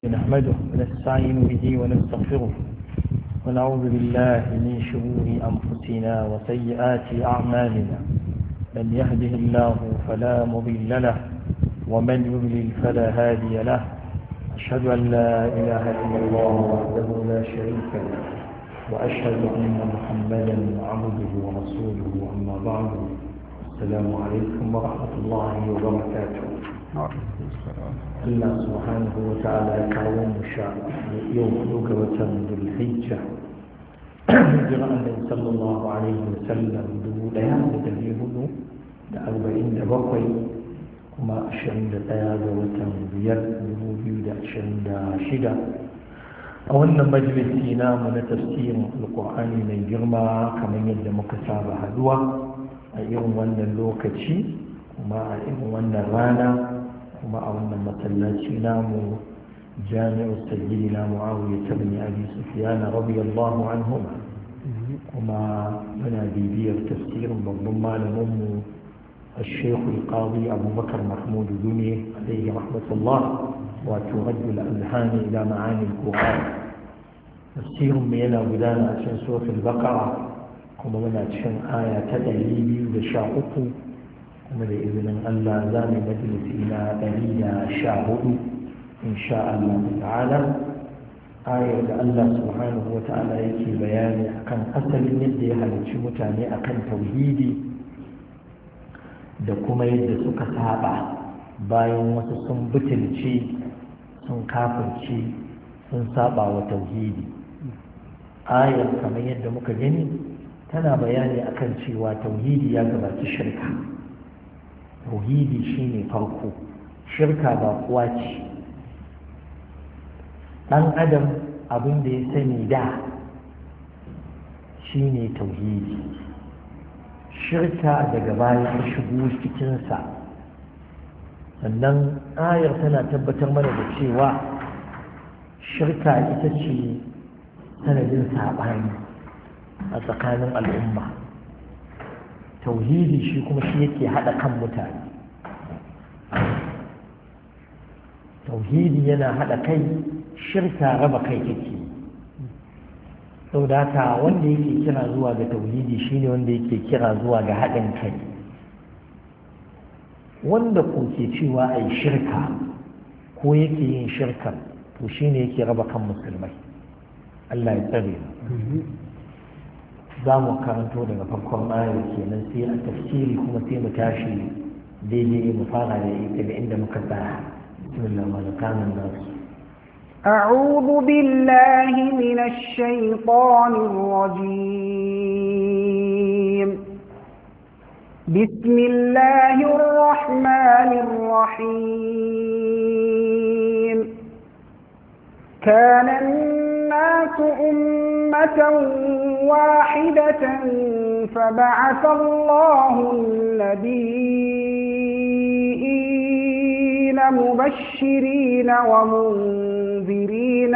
نحمده ونستعين به ونستغفره ونعوذ بالله من شرور أنفسنا وسيئات أعمالنا من يهده الله فلا مضل له ومن يضلل فلا هادي له أشهد أن لا إله إلا الله وحده لا شريك له وأشهد أن محمدا عبده ورسوله أما بعد السلام عليكم ورحمة الله وبركاته. Allah subhanahu wa ta'ala ya kawo mu sha yau ga watan Dhul-Hijja hijira annabi sallallahu alaihi wa sallam 1447 kuma 21 ga watan 5/2026 a wannan majalisi namu na tafsirin alqur'ani mai girma kamar yadda muka saba haduwa a irin wannan lokaci kuma a irin wannan rana kuma a wannan masallaci namu jami'u sayyidina muawiya ibn abi sufyan radiyallahu anhu kuma muna bibiyar tafsirin babban malamin mu الشيخ القاضي أبو بكر محمود دوني عليه رحمة الله وترد الأذهان إلى معاني القرآن تفسير مينا بدانا عشان سورة البقرة كما منا عشان آية تدريبي وشاؤكم kuma da izinin Allah za mu majalisi na 114 insha Allah ta'ala ayar da Allah subhanahu wa ta'ala yake bayani akan asalin yadda ya halicci mutane akan tauhidi da kuma yadda suka saba bayan wasu sun butulci sun kafirci sun saba wa tauhidi ayar kamar yadda muka gani tana bayani akan cewa tauhidi ya gabaci shirka. tauhidi shine farko, shirka ba kuwa ce. ɗan adam abin da ya sani da shine tauhidi, shirka daga baya shigo cikinsa. sannan ayar tana tabbatar mana da cewa shirka ita ce sanadin saɓani a tsakanin al'umma. tauhidi shi kuma shi yake haɗa kan mutane. tauhidi yana haɗa kai, shirka raba kai take. saboda haka wanda yake kira zuwa ga tauhidi shine wanda yake kira zuwa ga haɗin kai. wanda ko ke cewa ai shirka ko yake yin shirka to shine yake raba kan musulmai. Allah ya tsare mu. za mu karanto daga farkon ayar kenan sai a tafsiri kuma sai mu tashi daidai mu fara da daga inda muka tsaya. bismillah wa kana nas أعوذ بالله من الشيطان الرجيم بسم الله الرحمن الرحيم كان الناس أمة واحدة فبعث الله النبيين مبشرين ومنذرين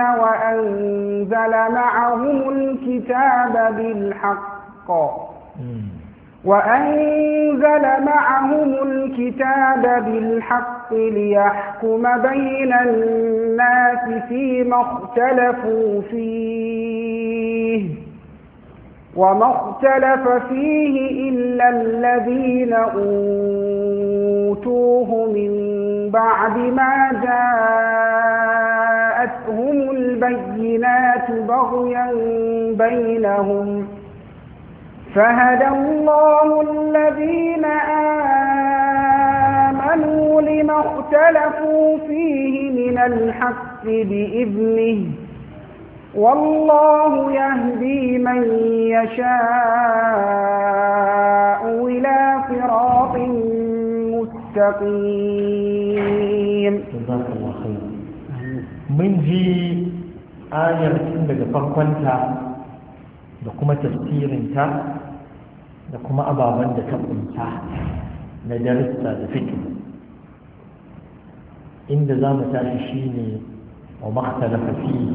وأنزل معهم الكتاب بالحق ليحكم بين الناس فيما اختلفوا فيه وما اختلف فيه إلا الذين أوتوه من بعد ما جاءتهم البينات بغيا بينهم فهدى الله الذين آمنوا لما اختلفوا فيه من الحق بإذنه والله يهدي من يشاء إلى صراط مستقيم. جزاك الله خير. من جي آية daga farkonta da kuma tafsirinta da kuma ababen da ta kunta na darussa da fikir. inda za mu tashi shine wa makhtalafa fihi,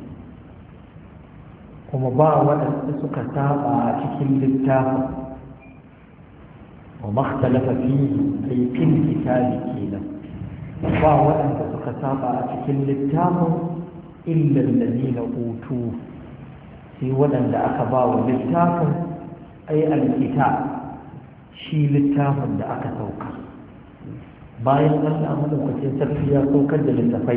kuma ba waɗanda suka saba a cikin littafin. wa makhtalafa fihi ay fil kitabi kenan ba waɗanda suka saba a cikin littafin illa alladhina utu sai waɗanda aka ba wa littafin ai alkitab shi littafin da aka sauka bayan Allah madaukakin sarki ya saukar da littafai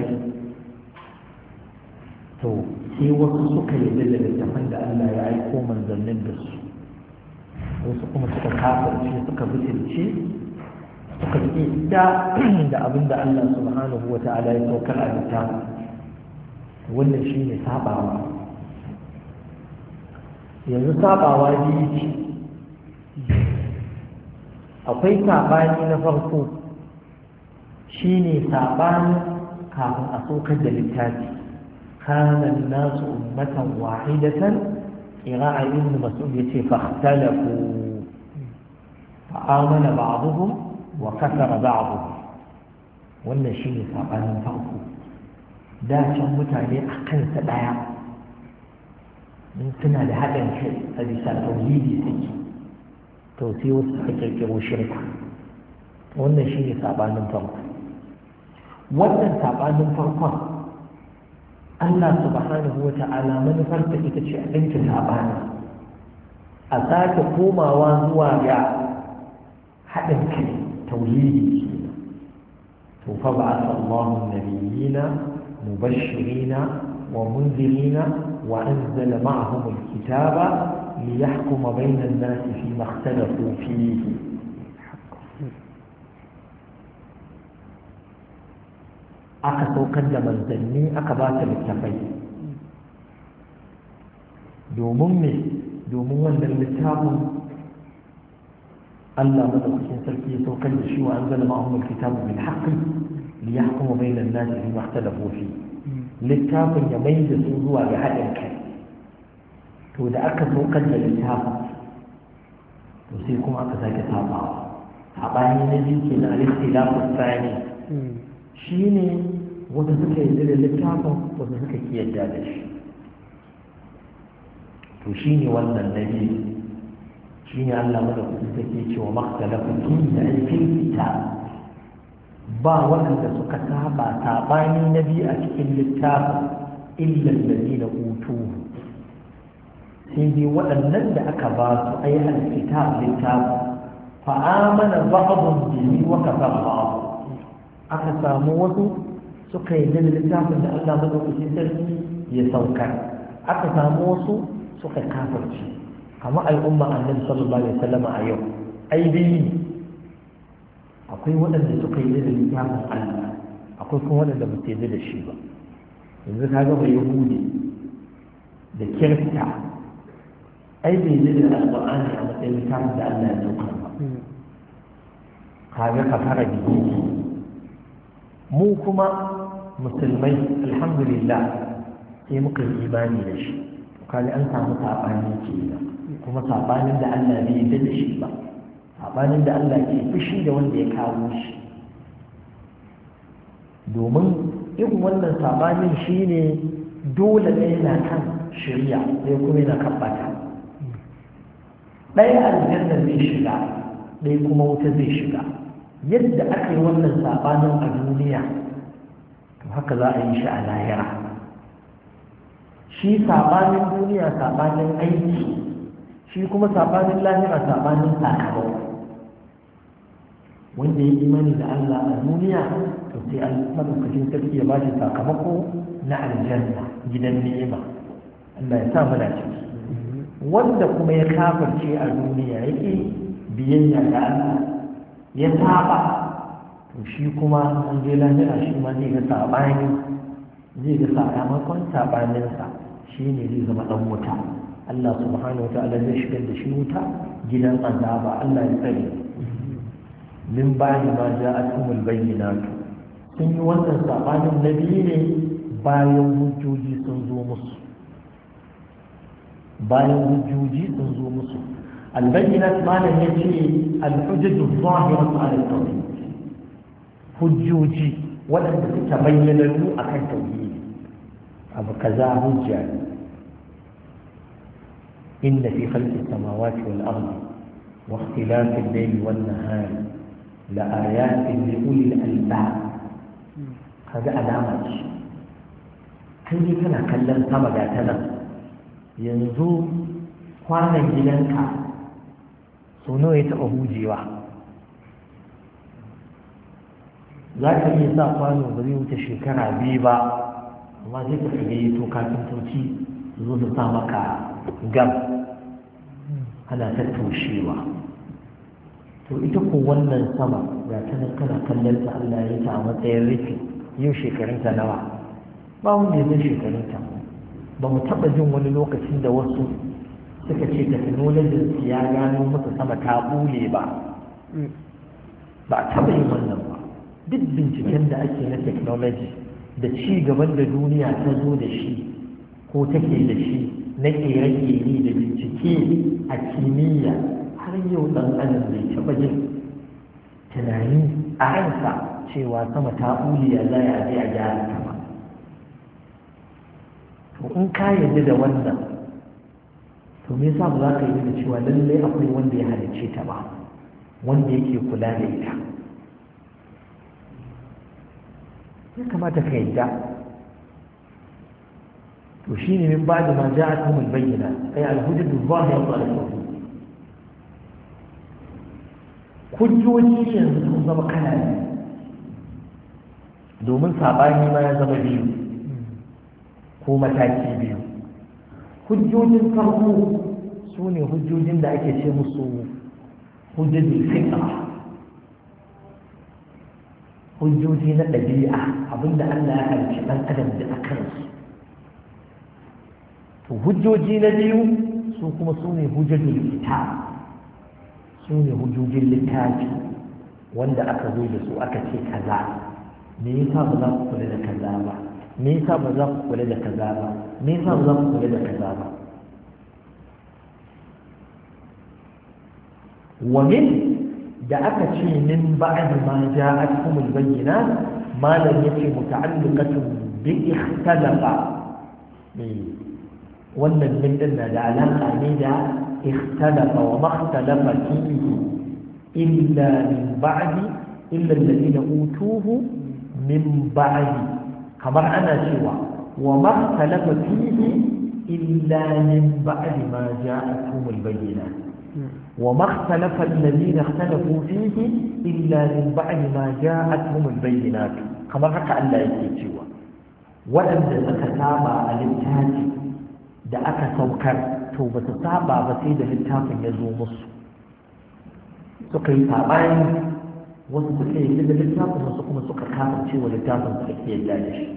to sai wasu suka yi da littafan da Allah ya aiko manzannin da su wasu kuma suka kafirce suka butulce suka ƙi da abin da Allah subhanahu wa ta'ala ya saukar a littafin wannan shi ne sabawa yanzu sabawa biyu ce akwai saɓani na farko shi ne saɓani kafin a saukar da littafi kanan nasu ummatan wahidatan ƙira'a ibn mas'ud ya ce fahtalafu fa'amana ba'duhum wa kasara ba'duhum wannan shi ne saɓanin farko da can mutane a kansa ɗaya in suna da haɗin kai a bisa tauhidi suke to sai wasu suka kirkiro shirka wannan shi ne saɓanin farko wannan saɓanin farkon Allah subhanahu wa ta'ala manufarta ita ce a ɗinki saɓani a sake komawa zuwa ga haɗin kai tauhidi to fa ba'atha Allahu an-nabiyyina mubashshirina wa munzirina wa anzala ma'ahum al-kitaba liyahkuma bayna an-nasi fima ikhtalafu fihi aka saukar da manzanni aka ba ta littafai domin wannan littafin Allah madaukakin sarki ya saukar da shi wa an zala ma'ahumul kitabu bil haqqi li yahkuma bayna an-nasi bima ikhtalafu fi littafin ya mai da su zuwa ga haɗin kai to da aka saukar da littafin to sai kuma aka sake saɓani na biyu ke na al-ikhtilafu tsani shi ne wanda suka yi da littafin wanda suka ki yadda da shi to shi ne wannan nabi shi ne Allah madaukakin take cewa makhtalafu da aikin kita ba waɗanda suka saba sabani nabi a cikin littafin illa alladhina utuhu sai dai waɗannan da aka ba su ayi alkitab littafin fa amana ba'dhum bihi wa kafara ba'd aka samu wasu suka yi da littafin da Allah madaukakin sarki ya saukar aka samu wasu suka kafirci kamar al'umma annabi sallallahu alaihi wasallam a yau ai biyu akwai waɗanda suka yi da littafin Allah akwai kuma waɗanda ba su yi da shi ba yanzu ka ga yahudi da kirista ai bai yi da alƙur'ani a matsayin littafin da Allah ya saukar ba kaga ka fara biyu mu kuma musulmai alhamdulillah sai muka yi imani da shi kaji an samu saɓani ke kuma saɓanin da Allah bai yi da shi ba saɓanin da Allah ke fushi da wanda ya kawo shi domin irin wannan saɓanin shi ne dole ne yana kan shirya sai kuma yana kan bata ɗaya aljanna zai shiga ɗaya kuma wuta zai shiga yadda aka yi wannan saɓanin a duniya to haka za a yi shi a lahira shi saɓanin duniya saɓanin aiki shi kuma saɓanin lahira saɓanin sakamako wanda ya imani da Allah a duniya to sai madaukakin sarki ya ba shi sakamako na aljanna gidan ni'ima Allah ya sa muna ciki wanda kuma ya kafirce a duniya yake biyayya ga Allah ya saba to shi kuma an je lahira shi ma zai ga sabani zai ga sakamakon sabaninsa shi ne zai zama dan wuta Allah subhanahu wa ta'ala zai shigar da shi wuta gidan azaba Allah ya tsare min ba'di ma ja'atuhumul bayyinatu sun yi wannan sabanin nabi ne bayan hujjoji sun zo musu البينات ما لم يجي الحجج الظاهرة على التوحيد حجوجي ولم تتبين له أكن توحيد أبو كذا حجة إن في خلق السماوات والأرض واختلاف الليل والنهار لآيات لأولي الألباب kaga alama ce kai ne kana kallon sama ga ta nan yanzu kwanan gidanka sau nawa ya taɓa hujewa za ka iya sa kwano ba zai wuce shekara 2 ba amma sai ka shiga yi to kafintoci su zo su sa maka gam ana tattaushewa to ita ko wannan sama ga ta nan kana kallon ta Allah ya ta a matsayin rufi yau shekarunta nawa ba wanda ya san shekarunta ba mu taɓa jin wani lokacin da wasu suka ce technology ya gano musu sama ta bule ba ba a taɓa yin wannan ba duk binciken da ake na technology da ci gaban da duniya ta zo da shi ko take da shi na ƙere-ƙere da bincike a kimiyya har yau ɗan adam bai taɓa jin tunani a ransa cewa sama ta bule ya za a je a gyara ta ba to in ka yarda da wannan to me yasa ba za ka yi da cewa lallai akwai wanda ya halicce ta ba wanda yake kula da ita ya kamata ka yadda to shi ne min ba da ma ja'at humul bayyina ay al-hujjat adh-dhahira al-tawhid hujjoji yanzu sun zama kala ne domin sabani ma ya zama biyu ko mataki biyu hujjojin farko su ne hujjojin da ake ce musu hujjojin fitra hujjoji na ɗabi'a abinda Allah ya halicci ɗan adam da a kansu to hujjoji na biyu su kuma su ne hujjojin kitab su ne hujjojin littafi wanda aka zo da su aka ce kaza me yasa ba za ku kula da kaza ba me yasa ba za ku kula da kaza ba me yasa ba za ku kula da kaza ba wa min da aka ce min ba'd ma ja'atkum al-bayyinat malan yace muta'alliqatun bi ikhtalafa wannan min din da alaka ne da ikhtalafa wa ma ikhtalafa fihi illa min ba'di illa alladhina utuhu min ba'di kamar ana cewa wa ma ikhtalafa fihi illa min ba'di ma ja'atkum al-bayyinat وما اختلف الذين اختلفوا فيه إلا من بعد ما جاءتهم البينات كما حكى الله يكتشوا وأن سكتابا الامتاج da aka saukar to ba su saba ba sai da littafin ya zo musu suka yi saɓani wasu suka yi da littafin wasu kuma suka kafance wa littafin suka ke yadda da shi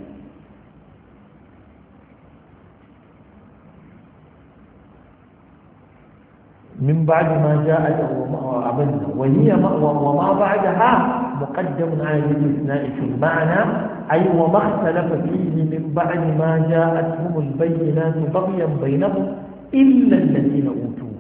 من بعد ما جاء أبدا وما بعدها مقدم على الاستثناء في المعنى أي وما اختلف فيه من بعد ما جاءتهم البينات بغيا بينهم إلا الذين أوتوه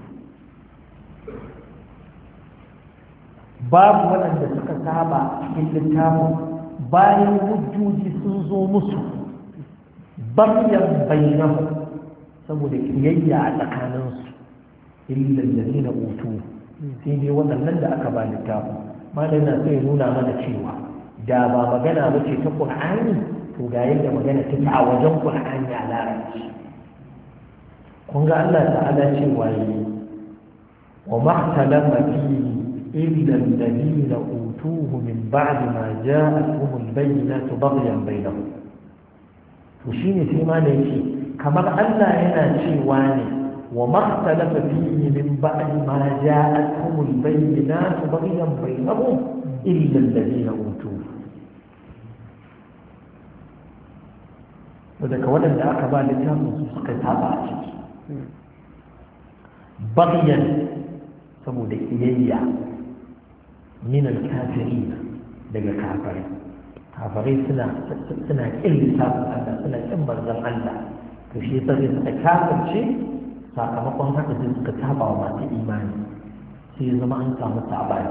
باب ولن تكتابا إلا التابو باين وجود سنزو مصر بغيا بينهم سمو لك يجع لكاننسو illa alladhina utu sai dai wannan da aka ba littafi malai na sai nuna mana cewa da ba magana ba ce ta Qur'ani to ga yadda magana take a wajen Qur'ani a larabci kun ga Allah ta'ala cewa yi wa mahtalafa fihi illa alladhina utuhu min ba'di ma ja'atuhum al-bayyinatu baghyan bainahum to shine sai malai yake kamar Allah yana cewa ne وما اختلف فيه من بعد ما جاءتهم البينات بغيا بينهم إلا الذين أوتوه وذلك ولد أقبال الكامل سقط هذا بغيا سمود إليا من الكافرين daga kafirai suna ƙin lissafin Allah suna ƙin manzon Allah to shi yasa sai suka kafirce sakamakon haka sai suka taba wa masu imani sai zama an samu sabani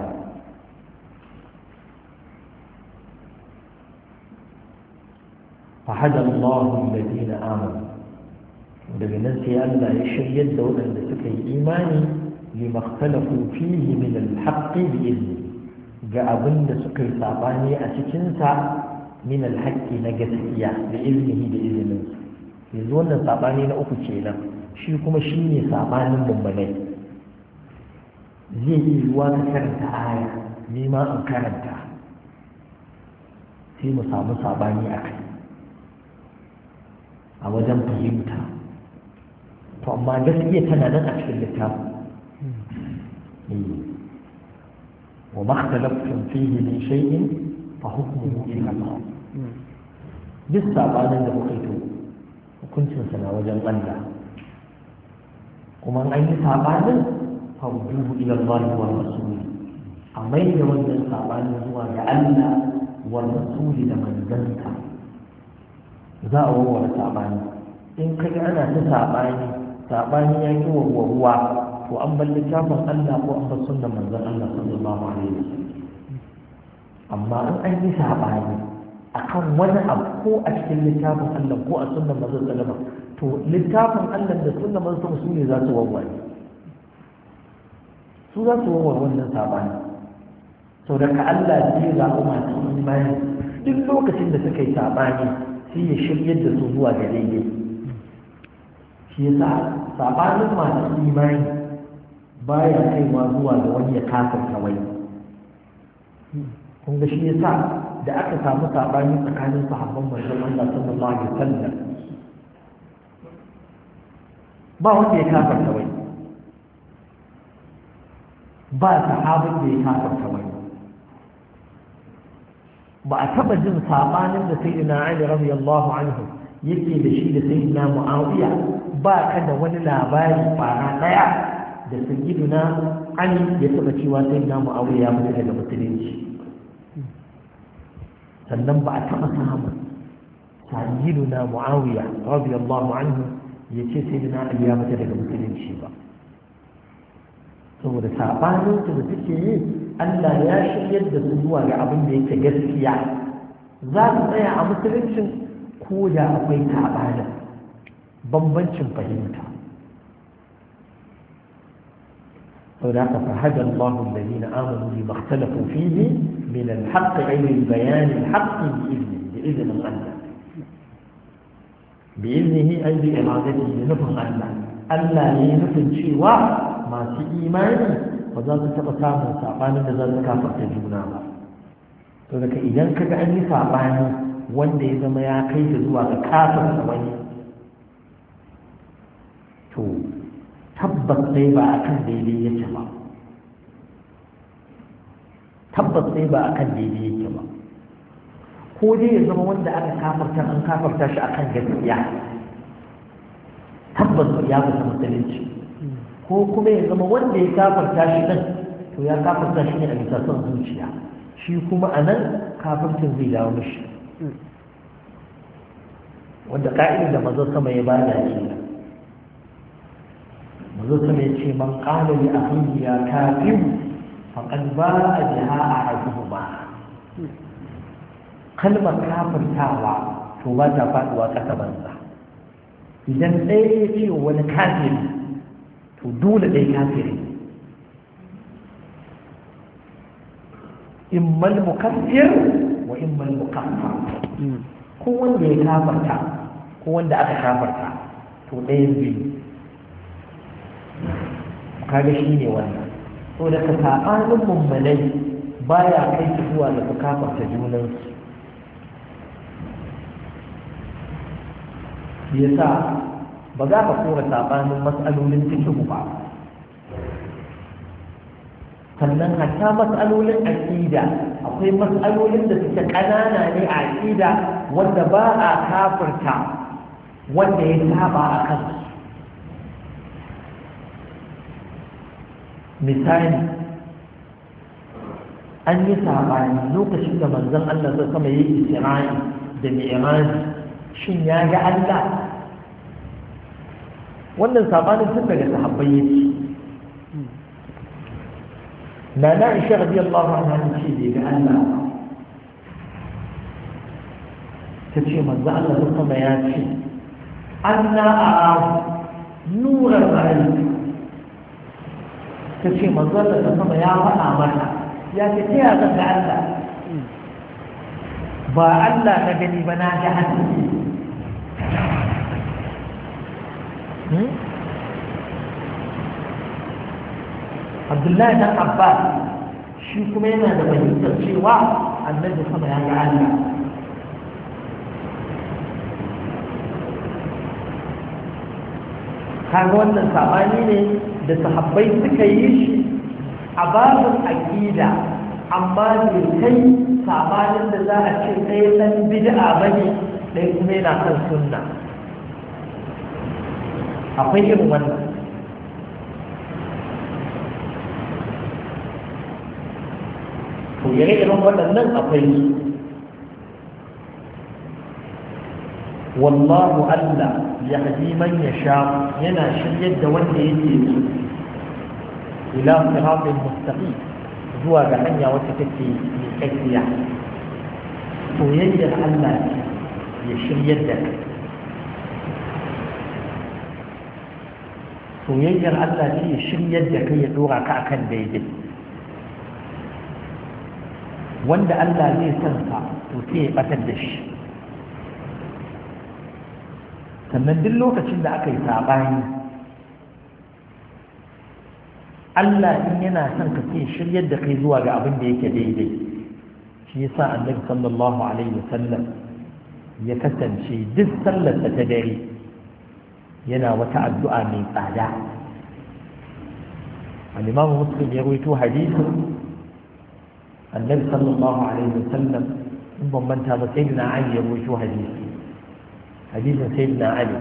fahada Allahu alladhina amanu daga nan sai Allah ya shiryar da waɗanda suka yi imani lima ikhtalafu fihi min al-haqqi bi idni ga abin da suka yi sabani a cikin sa min alhaqqi na gaskiya da iznihi da izinin yanzu wannan sabani na uku kenan shi kuma shine sabanin mummunai zai yi ruwa ka karanta aya ni ma an karanta sai mu samu sabani a kai a wajen fahimta to amma gaskiya tana nan a cikin littafin وما اختلفتم فيه من شيء فحكمه إلى الله duk sabanin da kuka yi hukuncinsa na wajen Allah kuma an yi sabanin farduhu ila Allah wa rasuli a mai da wannan sabanin zuwa ga Allah wa rasuli da manzanta za a warware sabani in kaga ana ta sabani ya ki warwaruwa to an bar littafin Allah ko an bar sunnar manzon Allah sallallahu alaihi wasallam amma an yi sabani akan wani abu ko a cikin littafin Allah ko a sunnar manzon sallallahu alaihi wasallam to littafin Allah da sunnar manzon su ne za su warware su za su warware wannan sabani sau da ka Allah sai ya zaɓi masu imani duk lokacin da suka yi sabani sai ya shiryar da su zuwa ga daidai shi yasa sabanin masu imani baya kaiwa zuwa ga wani ya kafirta wani kun ga shi yasa da aka samu sabani tsakanin sahabban manzon Allah sallallahu alaihi wasallam ba wanda ya kafirta wani ba sahabin da ya kafirta wani ba a taba jin sabanin da sayyidina Ali radiyallahu anhu yake da shi da sayyidina Muawiya ba ka da wani labari fara daya da sayyiduna Ali ya taba cewa sayyidina Muawiya ya mutu daga musulunci sannan ba a taba samu sayyiduna Muawiya radiyallahu anhu ya ce sayyidina Ali ya mutu daga musulunci ba saboda sabanin su da suke yi Allah ya shiryar da su zuwa ga abin da yake gaskiya za su tsaya a musuluncin ko da akwai sabanin bambancin fahimta هناك فهدى الله الذين آمنوا لما اختلفوا فيه من الحق أي البيان الحق بإذن الله بإذنه أي بإرادته لنفهم الله ألا ينفذ شيء ما في إيمانه وذات تقسام سعبان ذات كافر تجونا هناك إذا كان أني سعبان وان إذا ما يعقيد ذوات كافر سواني tabbas sai ba a kan daidai yake ba tabbas sai ba a kan daidai yake ba ko dai ya zama wanda aka kafarta an kafarta shi akan gaskiya tabbas ya fita musulunci ko kuma ya zama wanda ya kafarta shi nan to ya kafarta shi ne a bisa son zuciya shi kuma a nan kafircin zai dawo mishi wanda ka'idar da manzon sama ya bada shi manzo sama ya ce man qala li akhihi ya kafir faqad ba'a biha ahaduhuma kalmar kafirtawa to ba ta faduwa kasa banza idan ɗaya ya ce wani kafiri to dole ɗaya kafiri immal mukaffir wa immal mukaffar ko wanda ya kafarta ko wanda aka kafarta to ɗayan biyu kaga shi ne wannan so da ka saɓanin mummunai baya kai su zuwa da su kafarta junansu ya sa ba za ka kora saɓanin matsalolin cikin ba sannan hatta matsalolin aƙida akwai matsalolin da suke ƙanana ne a aƙida wanda ba a kafirta wanda ya saba a kansu misali an yi saɓani lokacin da manzon Allah zai sama yi isra'i da mi'raji shin ya ga Allah wannan saɓanin tun daga sahabbai yake na Aisha radiyallahu anha ce bai ga Allah ta ce manzon Allah zai sama ya ce anna a'ahu nuran ra'ayi ta ce manzon da sama ya faɗa mata ya ce ta ya ga Allah ba Allah na gani ba na ga haske Abdullahi dan Abbas shi kuma yana da fahimtar cewa annabi sama ya ga Allah kaga wannan sabani ne da sahabbai suka yi shi a babin aqida amma bai kai sabanin da za a ce ɗaya ɗan bid'a bane ɗaya kuma yana kan sunna akwai irin wannan to yare irin waɗannan akwai su wallahu Allah ya haji man ya sha yana shiryar da wanda yake so ila siratin mustaqim zuwa ga hanya wacce take tsakiya soyayyar Allah ya shiryar da kai soyayyar Allah ce ya shiryar da kai ya dora ka akan daidai wanda Allah zai san sa to sai ya batar da shi sannan duk lokacin da aka yi saɓani Allah in yana son ka ce shiryar da kai zuwa ga abin da yake daidai shi yasa annabi sallallahu alaihi wasallam ya kasance duk sallar ta dare yana wata addu'a mai tsada al-Imam Muslim ya rawaito hadisin annabi sallallahu alaihi wasallam in ban manta ba sayyidina Ali ya rawaito hadisin sayyidina Ali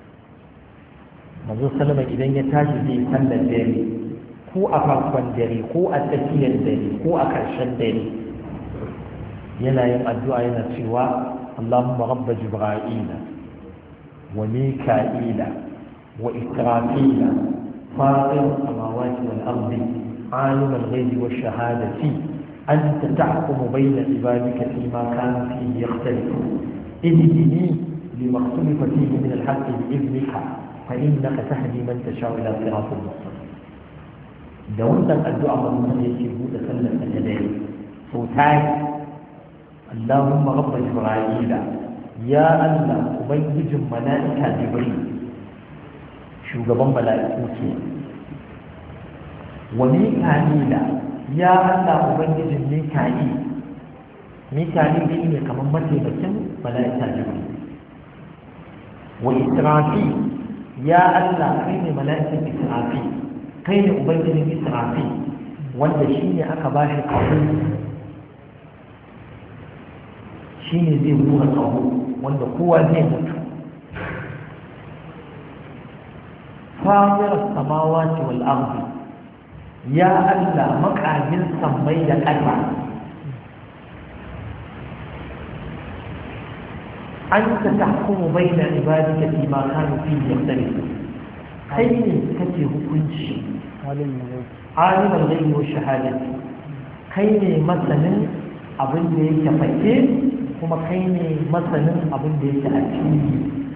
manzo sallama idan ya tashi zai sallar dare ko a farkon dare ko a tsakiyar dare ko a ƙarshen dare yana yin addu'a yana cewa Allahumma rabba jibra'ila wa mika'ila wa israfila fatir samawati wal ardi alim al-ghaibi wash shahadati anta tahkumu bayna ibadika fima kanu fihi yakhtalifu ihdini lima ikhtalafa fihi min al-haqqi bi'idhnika fa innaka tahdi man tasha'u ila siratin mustaqim da wannan addu'a mun yake buɗe sallar ta dare so tayi Allahumma rabb jibrila ya Allah ubangijin mala'ika jibril shugaban mala'iku ce wa mika'ila ya Allah ubangijin mika'il ne kamar mataimakin mala'ika jibril wa israfil ya Allah kai ne mala'ikan israfil kai ne ubangijin israfi wanda shi ne aka ba shi kawo shi ne zai buga kawo wanda kowa zai mutu famirar samawa ce wal arzi ya Allah makagin sammai da ƙasa an ta tahkumu bayna ibadika fi ma kanu fihi yakhtalifu kai ne kake hukunci alimar zai wa shahadati kai ne masanin abin da yake fake kuma kai ne masanin abin da yake a fili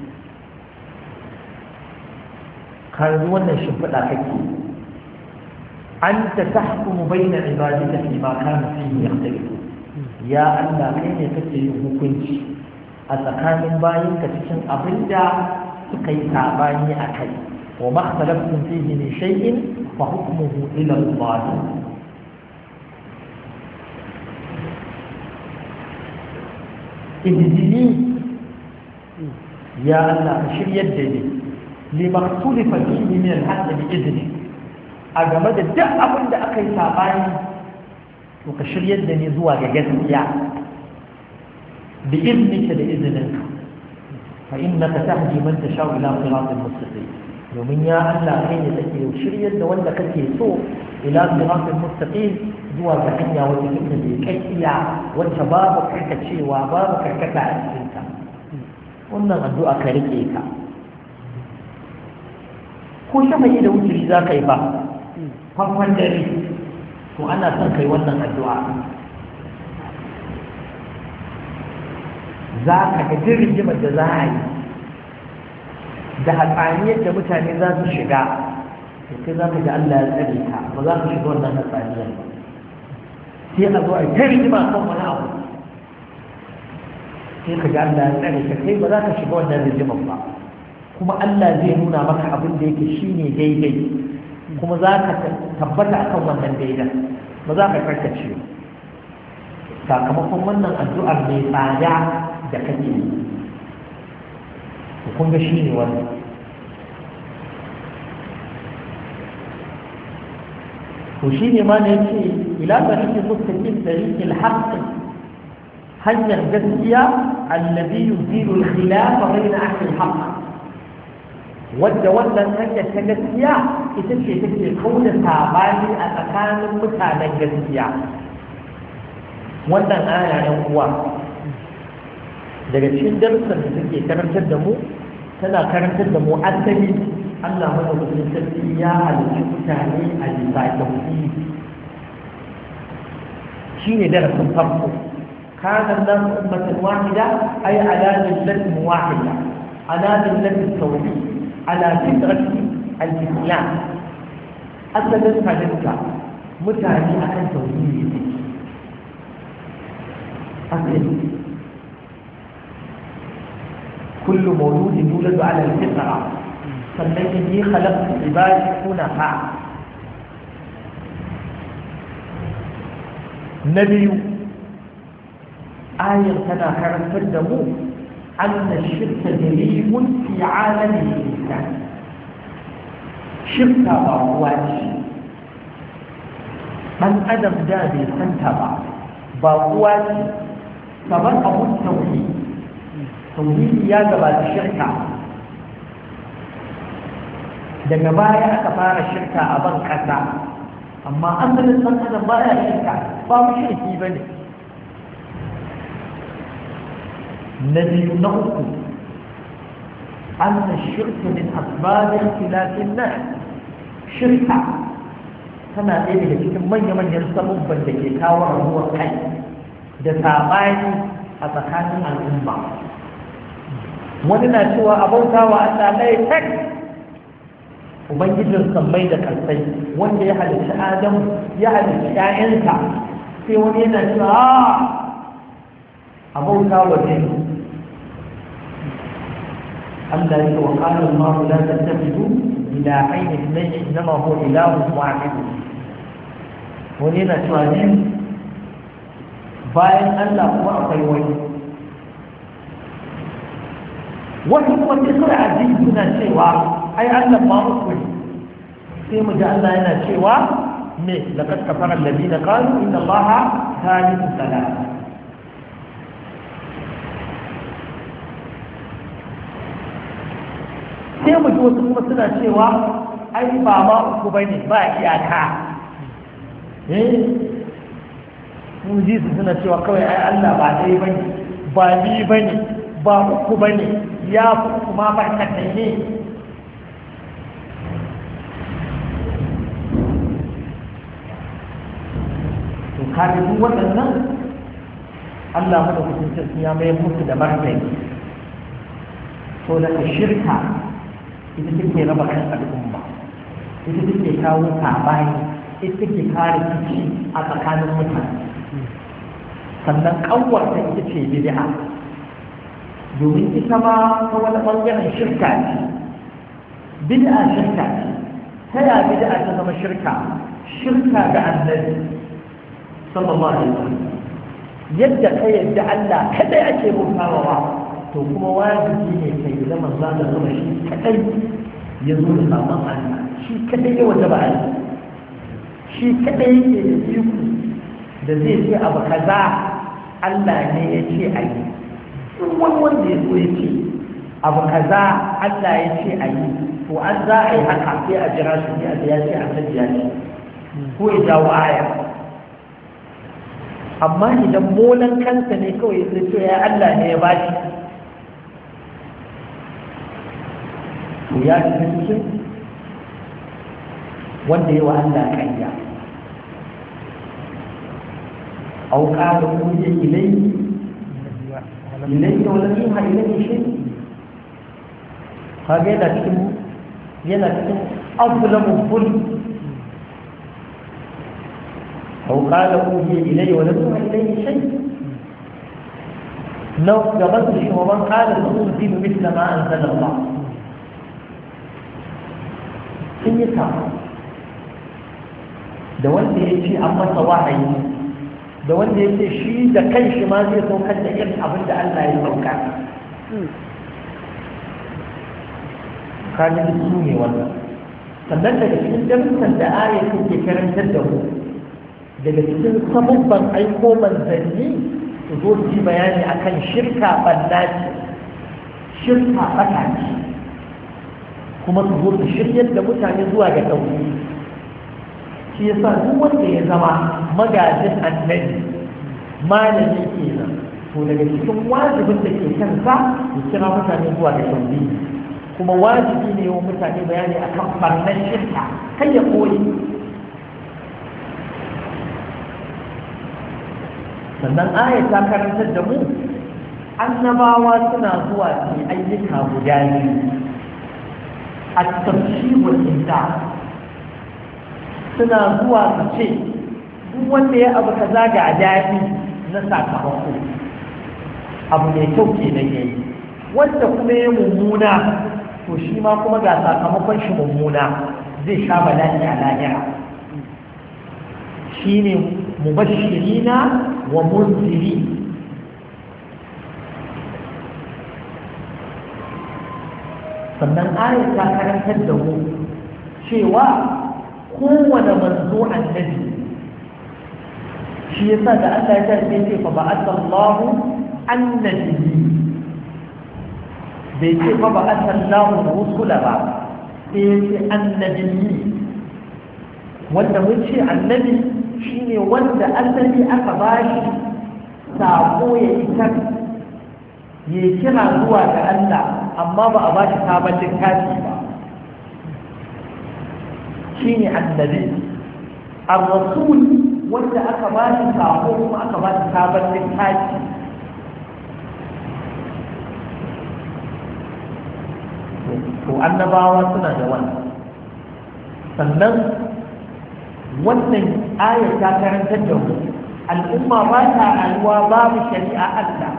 kan wannan shimfiɗa kake an ta tahkumu bayna ibadika fi ma kana fihi yakhtalifu ya Allah kai ne kake yin hukunci a tsakanin bayinka cikin abin da suka yi sabani a kai وما اختلفتم فيه من شيء فحكمه إلى الله اهدني يا الله أشر يدني لما اختلف فيه من الحق بإذنك أجمد الدعاء عند أخي سابعني وكشر يدني زواج جزية بإذنك لإذنك فإنك تهدي من تشاء إلى صراط مستقيم domin ya Allah kai ne take shiryar da wanda kake so ila siratal mustaqim zuwa ga hanya wacce take da kakkiya wacce babu karkacewa babu karkata a cikin ta wannan addu'a ka rike ka ko shafa'i da wuturi za ka yi ba farkon dare to ana son kai wannan addu'a za ka ga jirgin da za a yi da hatsaniyar da mutane za su shiga sai za ka ga Allah ya tsare ka ba za ka shiga wannan hatsaniyar ba sai a zo a ta rigima kan wani abu sai ka ga Allah ya tsare ka kai ba za ka shiga wannan rijiman ba kuma Allah zai nuna maka abin da yake shine daidai kuma za ka tabbata akan wannan daidan ba za ka karkace sakamakon wannan addu'ar mai tsada da kake yi kun ga shine wannan to shine ma ne yake ila tariqil mustaqim tariqil haqq hanyar gaskiya alladhi yuzilu al-khilaf bayna ahli al-haqq wadda wannan hanyar ta gaskiya ita ce take kauda sabani a tsakanin mutanen gaskiya wannan aya ɗan uwa daga cikin darussan da take karantar da mu tana karantar da mu asali Allah madaukakin sarki ya halicci mutane a bisa tauhidi shine darasin farko kana nan ummatan wahida ay ala millatin wahida ala millatin tauhid ala fitrati al-islam asalin halitta mutane akan tauhidi ne asali kullu mawludin yuladu ala al-fitra sannan inni khalaqtu ibadi hunafa na biyu ayar tana karantar da mu anna shirka dalilun fi alamin insan shirka ba kuwa ce ɗan adam da bai santa ba kuwa ce kamar abun tauhidi ya gabata shirka daga baya aka fara shirka a ban kasa amma asalin ɗan adam baya shirka ba mu shirki ba ne na biyu na uku an na shirka min asbabin filafin nan shirka tana ɗaya daga cikin manya-manyan sabubban da ke kawo rabuwar kai da saɓani a tsakanin al'umma wani na cewa a bauta wa Allah ɗaya tak ubangijin sammai da kalsai wanda ya halicci Adamu ya halicci ƴaƴansa sai wani yana cewa a bauta wa jini Allah ya ce wa qala Allah la tattakhidhu ilahayn ithnayn innama huwa ilahun wahid wani yana cewa jini bayan Allah kuma akwai wani wasu kuma kisar addini suna cewa ai Allah ma uku ne sai mu ji Allah yana cewa me laqad kafara alladhina qalu inna Allaha thalithu thalatha sai mu ji wasu kuma suna cewa ai ba ma uku bane ba iyaka mun ji su suna cewa kawai ai Allah ba ɗaya bane ba ni bane ba uku bane ya kuma barkatai ne to kare duk waɗannan Allah madaukakin sarki ya mayar musu da martani to daga shirka ita take raba kan al'umma ita take kawo sabani ita take kare kici a tsakanin mutane sannan ƙanwarta ita ce bid'a domin ita ma ta wani ɓangaren shirka ce bid'a shirka ce ta ya bid'a ta zama shirka ga annabi sallallahu alaihi wasallam yadda ka yadda Allah kadai ake bautawa to kuma wajibi ne kai da manzo da zama shi kadai ya zo da sabon Allah shi kadai ya wajaba Allah shi kadai yake da iko da zai ce abu kaza Allah ne ya ce a yi wani wanda ya zo ya ce abu kaza Allah ya ce a yi to an za a yi haka sai a jira shi ne a ya ce a san ya ce ko ya jawo aya amma idan molan kansa ne kawai ya ce ya Allah ne ya bashi to ya ci cikin wanda ya wa Allah kanya أو قال أوحي إليه ولم يوحى إليه شيء هذا ينتم أظلم الظلم أو قال أوحي إليه ولم يوحى إليه شيء نو gaban shi wa man qala sa'unzilu mithla ma anzala Allah sun yi kama da wanda ya ce an masa wahayi da wanda ya ce shi da kanshi ma zai saukar da irin abin da Allah ya sauka kaji su ne wannan sannan daga cikin darussan da ayatun ke karantar da mu daga cikin sabubban aiko manzanni su zo su yi bayani akan shirka ɓannaci shirka ɓataci kuma su zo su shiryar da mutane zuwa ga tauhidi shi yasa duk wanda ya zama magajin annabi malami kenan to daga cikin wajibin da ke kansa ya kira mutane zuwa ga tauhidi kuma wajibi ne wa mutane bayani akan ɓarnar shirka kai ya koyi sannan ayat ta karantar da mu annabawa suna zuwa su ayyuka guda biyu a tafsirul inda suna zuwa su ce duk wanda ya abu kaza ga daɗi na sakamako abu mai kyau kenan yayi wanda kuma ya mummuna to shi ma kuma ga sakamakon shi mummuna zai sha bala'i a lahira shine mubashirina wa munziri sannan ayat ta karantar da mu cewa kowane manzo annabi shi yasa da Allah ya ce fa ba'atha Allahu annabi bai ce fa ba'atha Allahu rusula ba sai ya ce annabi wanda mun ce annabi shine wanda asali aka bashi sako ya isar ya kira zuwa ga Allah amma ba a bashi sabon littafi ba shine annabi ar-rasul wanda aka bashi sako kuma aka bashi sabon littafi to annabawa suna da wannan sannan wannan aya ta karantar da mu al'umma ba ta rayuwa babu shari'a Allah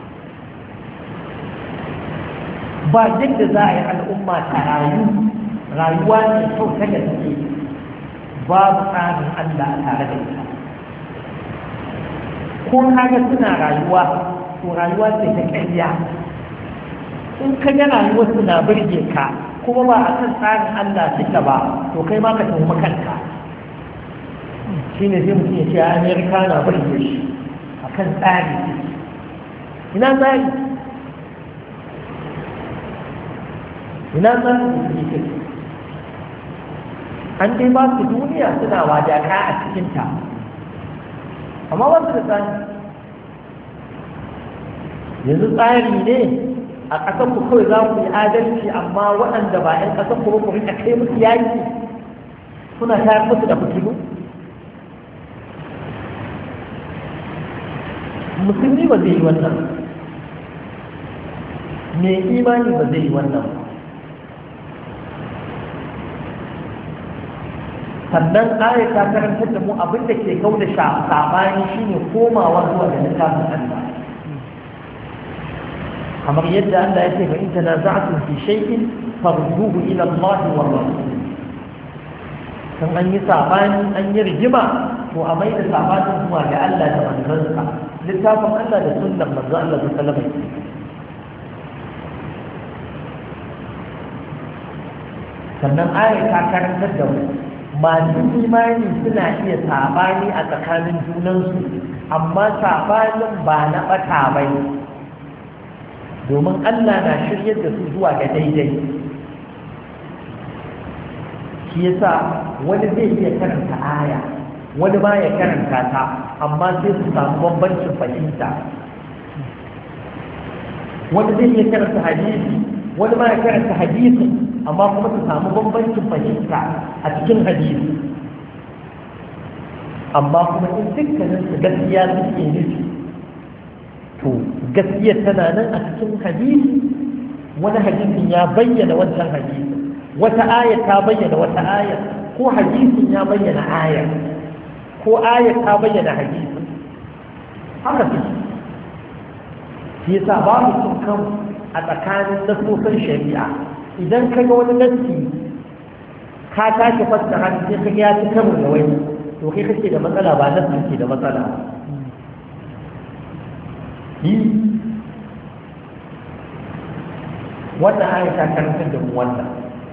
ba yadda za a yi al'umma ta rayuwa ne kyau ta gaske babu tsarin Allah a tare da ita ko kaga suna rayuwa to rayuwa ce ta ƙarya in ka ga rayuwar suna birge ka kuma ba a kan tsarin Allah suka ba to kai ma ka tuhumi kanka shi ne zai mutum ya ce Amerika na birge shi a kan tsari ina tsari an dai ba su duniya suna wadaka a cikinta amma wasu da tsari yanzu tsari ne a ƙasar ku kawai za ku yi adalci amma waɗanda ba 'yan ƙasar ku ku rika kai musu yaki kuna tayar musu da fitilu musulmi ba zai yi wannan mai imani ba zai yi wannan sannan aya ta karantar da mu abin da ke kau da sabani shine komawa zuwa ga littafin Allah kamar yadda Allah ya ce fa in tanaza'tum fi shay'in farduhu ila Allah wa rasul kan an yi sabani an yi rigima to a mai da sabanin zuwa ga Allah da manzansa littafin Allah da sunnan manzo Allah sallallahu alaihi wasallam sannan ayar ta karantar da mu masu imani suna iya sabani a tsakanin junansu amma sabanin ba na bata bai domin Allah na shiryar da su zuwa ga daidai shi yasa wani zai iya karanta aya wani ba ya karanta ta amma sai su samu bambancin fahimta wani zai iya karanta hadisi wani ba ya karanta hadisi amma kuma su samu bambancin fahimta a cikin hadisi amma kuma in dukkanin su gaskiya suke nufi to gaskiya tana nan a cikin hadisi wani hadisin ya bayyana wancan hadisi wata aya ta bayyana wata aya ko hadisin ya bayyana aya ko aya ta bayyana hadisin haka suke shi yasa babu cin kan a tsakanin nassosin shari'a idan ka ga wani nassi ka tashi fassara sai ka ga ya ci karo da wani to kai kake da matsala ba nassi ke da matsala wannan ayat ta karantar da mu wannan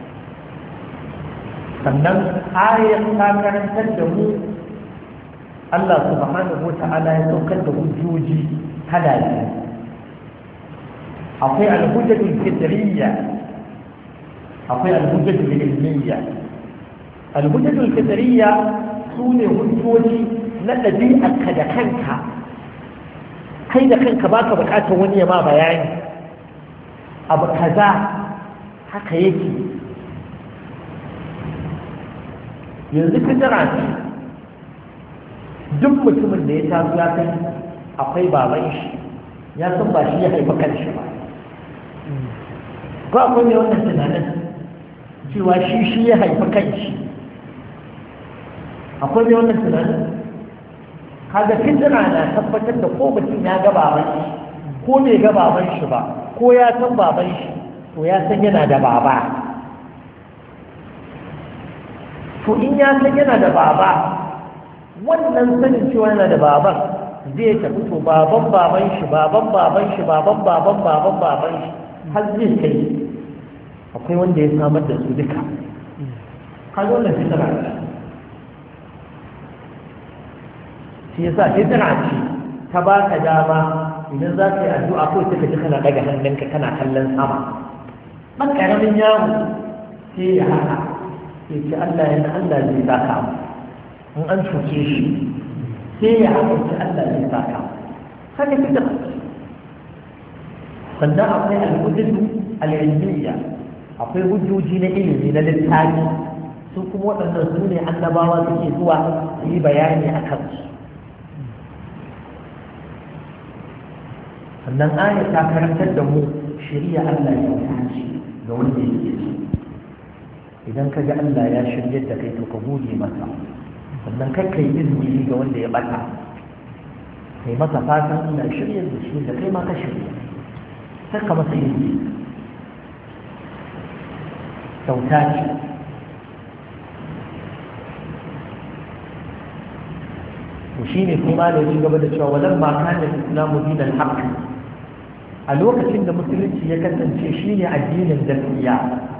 sannan ayat ta karantar da mu Allah subhanahu wata'ala ya saukar da hujjoji halali akwai al-hujjatul fitriyya akwai al-hujjatul ilmiyya al-hujjatul fitriyya sune hujjoji na ɗabi'arka da kanka kai da kanka baka bukatar wani ya ma bayani abu kaza haka yake yanzu fitira ce duk mutumin da ya taso ya san akwai baban shi ya san ba shi ya haifa kanshi ba ko akwai mai wannan tunanin cewa shi ya haifa kanshi akwai mai wannan tunanin kaga fitira na tabbatar da ko mutum ya ga baban shi ko bai ga baban shi ba ko ya san baban shi to ya san yana da baba to in ya san yana da baba wannan sanin cewa yana da baban zai tafi to baban baban shi baban baban shi baban baban baban baban shi har zai kai akwai wanda ya samar da su duka kaga wannan fitira ce shi yasa fitira ce ta baka dama idan za ka yi addu'a ko sai ka ji kana daga hannunka kana kallon sama ɗan ƙaramin yaro sai ya haka sai ce Allah yana Allah zai saka mu in an cuce shi sai ya haka ce Allah zai saka mu haka fitira sannan akwai al-hujjatu al-ilmiyya akwai hujjoji na ilimi na littafi su kuma waɗannan su ne annabawa suke zuwa su yi bayani a kansu sannan aya ta karantar da mu shari'a Allah ya tashi ga wanda yake so idan ka ga Allah ya shirye da kai to ka gode masa sannan kai kai izini ga wanda ya bata kai masa fatan ina shirye da shi da kai ma ka shirye sai ka masa izini kyauta ce to shine kuma da yin gaba da cewa walamma kana islamu dinal haqq a lokacin da musulunci ya kasance shi ne addinin gaskiya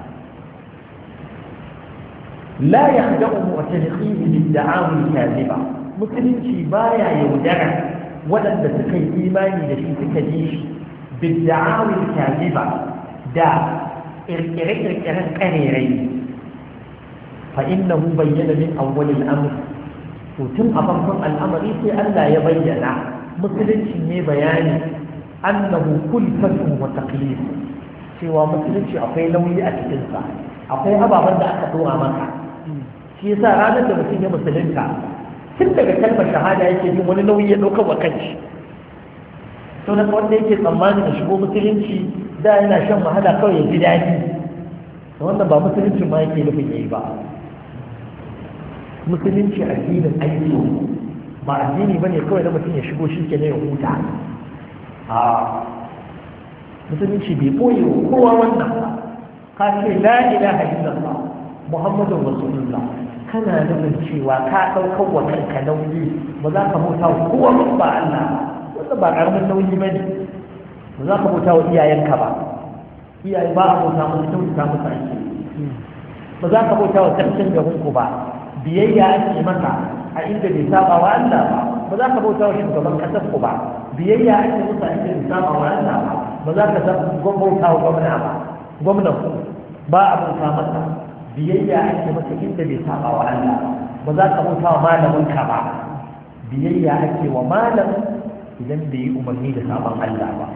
la yahda'u mu'taniqihi bid-da'awi kadhiba musulunci baya yaudara waɗanda suka yi imani da shi suka ji shi bid-da'awi kadhiba da kirkire-kirkiren karerai fa innahu bayyana min awwal al-amr to tun a farkon al'amari sai Allah ya bayyana musulunci ne bayani annahu kulfatun wa taqlid cewa musulunci akwai nauyi a cikin sa akwai ababen da aka dora maka shi yasa ranar da mutum ya musulunta tun daga kalmar shahada yake jin wani nauyi ya dauka wa kanshi to na wanda yake tsammani da shigo musulunci da yana shan wahala kawai ya ji daɗi wannan ba musulunci ma yake nufin yayi ba musulunci addinin aiki ba addini bane kawai na mutum ya shigo shi ke ne ya huta a musulunci bai boye kowa wannan ka ce la ilaha illallah muhammadun rasulullah kana nufin cewa ka ɗaukar wa kanka nauyi ba za ka bauta wa kowa ba Allah wanda ba ƙaramin nauyi ba ne ba za ka bauta wa iyayenka ba iyaye ba a bauta musu kyauta musu ake ba za ka bauta wa sarkin garinku ba biyayya ake masa a inda bai saba wa Allah ba ba za ka bauta wa shugaban kasar ku ba biyayya ake musa ake bai saba wa Allah ba za ka bauta wa gwamna ba gwamnan ku ba a bauta masa biyayya ake masa inda bai saba wa Allah ba za ka bauta wa malamin ka ba biyayya ake wa malam idan bai yi umarni da saban Allah ba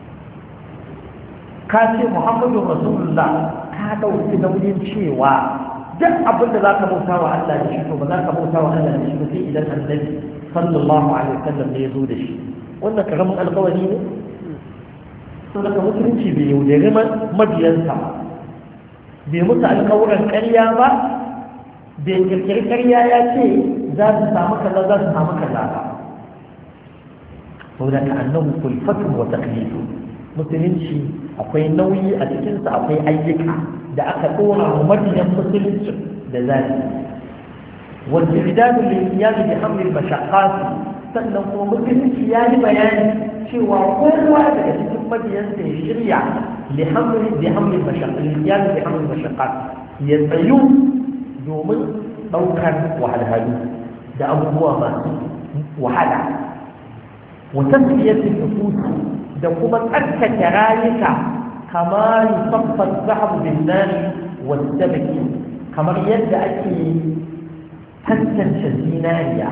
ka ce Muhammadu Rasulullah ka ɗauki nauyin cewa duk abin da za ka bauta wa Allah da shi to ba za ka bauta wa Allah da shi ba sai idan annabi sallallahu alaihi wasallam ne ya zo da shi wannan karamin alƙawari ne to daga musulunci bai yaudari mabiyansa bai musu alƙawuran ƙarya ba bai kirkiri ƙarya ya ce za su samu kaza za su samu kaza ba saboda ka annahu kulfatun wa taqlidu musulunci akwai nauyi a cikinsa akwai ayyuka da aka dora wa mabiyan musulunci da zafi wanda bidadun liliyami bi hamlil mashaqqat sannan kuma musulunci ya yi bayani cewa kowa daga cikin mabiyansa ya shirya li hamlil mashaqqat liliyami bi hamlil mashaqqat ya tsayu domin ɗaukar wahalhalu da abubuwa masu wahala wa tasfiyatin nufus da kuma tsarkake rayuka kamar yusaffar zahabu bin nari wa sabaki kamar yadda ake tantance zinariya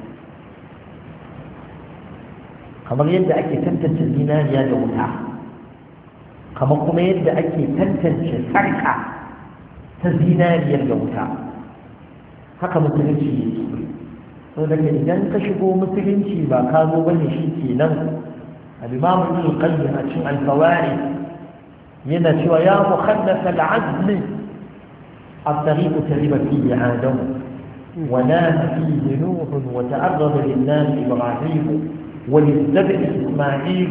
da wuta kamar kuma yadda ake tantance sarka ta zinariyar da wuta haka musulunci yake so daga idan ka shigo musulunci ba ka zo bane shi kenan al-imam ibn al-qayyim a cikin al-fawaid yana cewa ya mukhaddaf al-azm at-tariq tariba fihi adam wa nana fihi nuh wa ta'arrada lin-nas ibrahim wa lil-zabh isma'il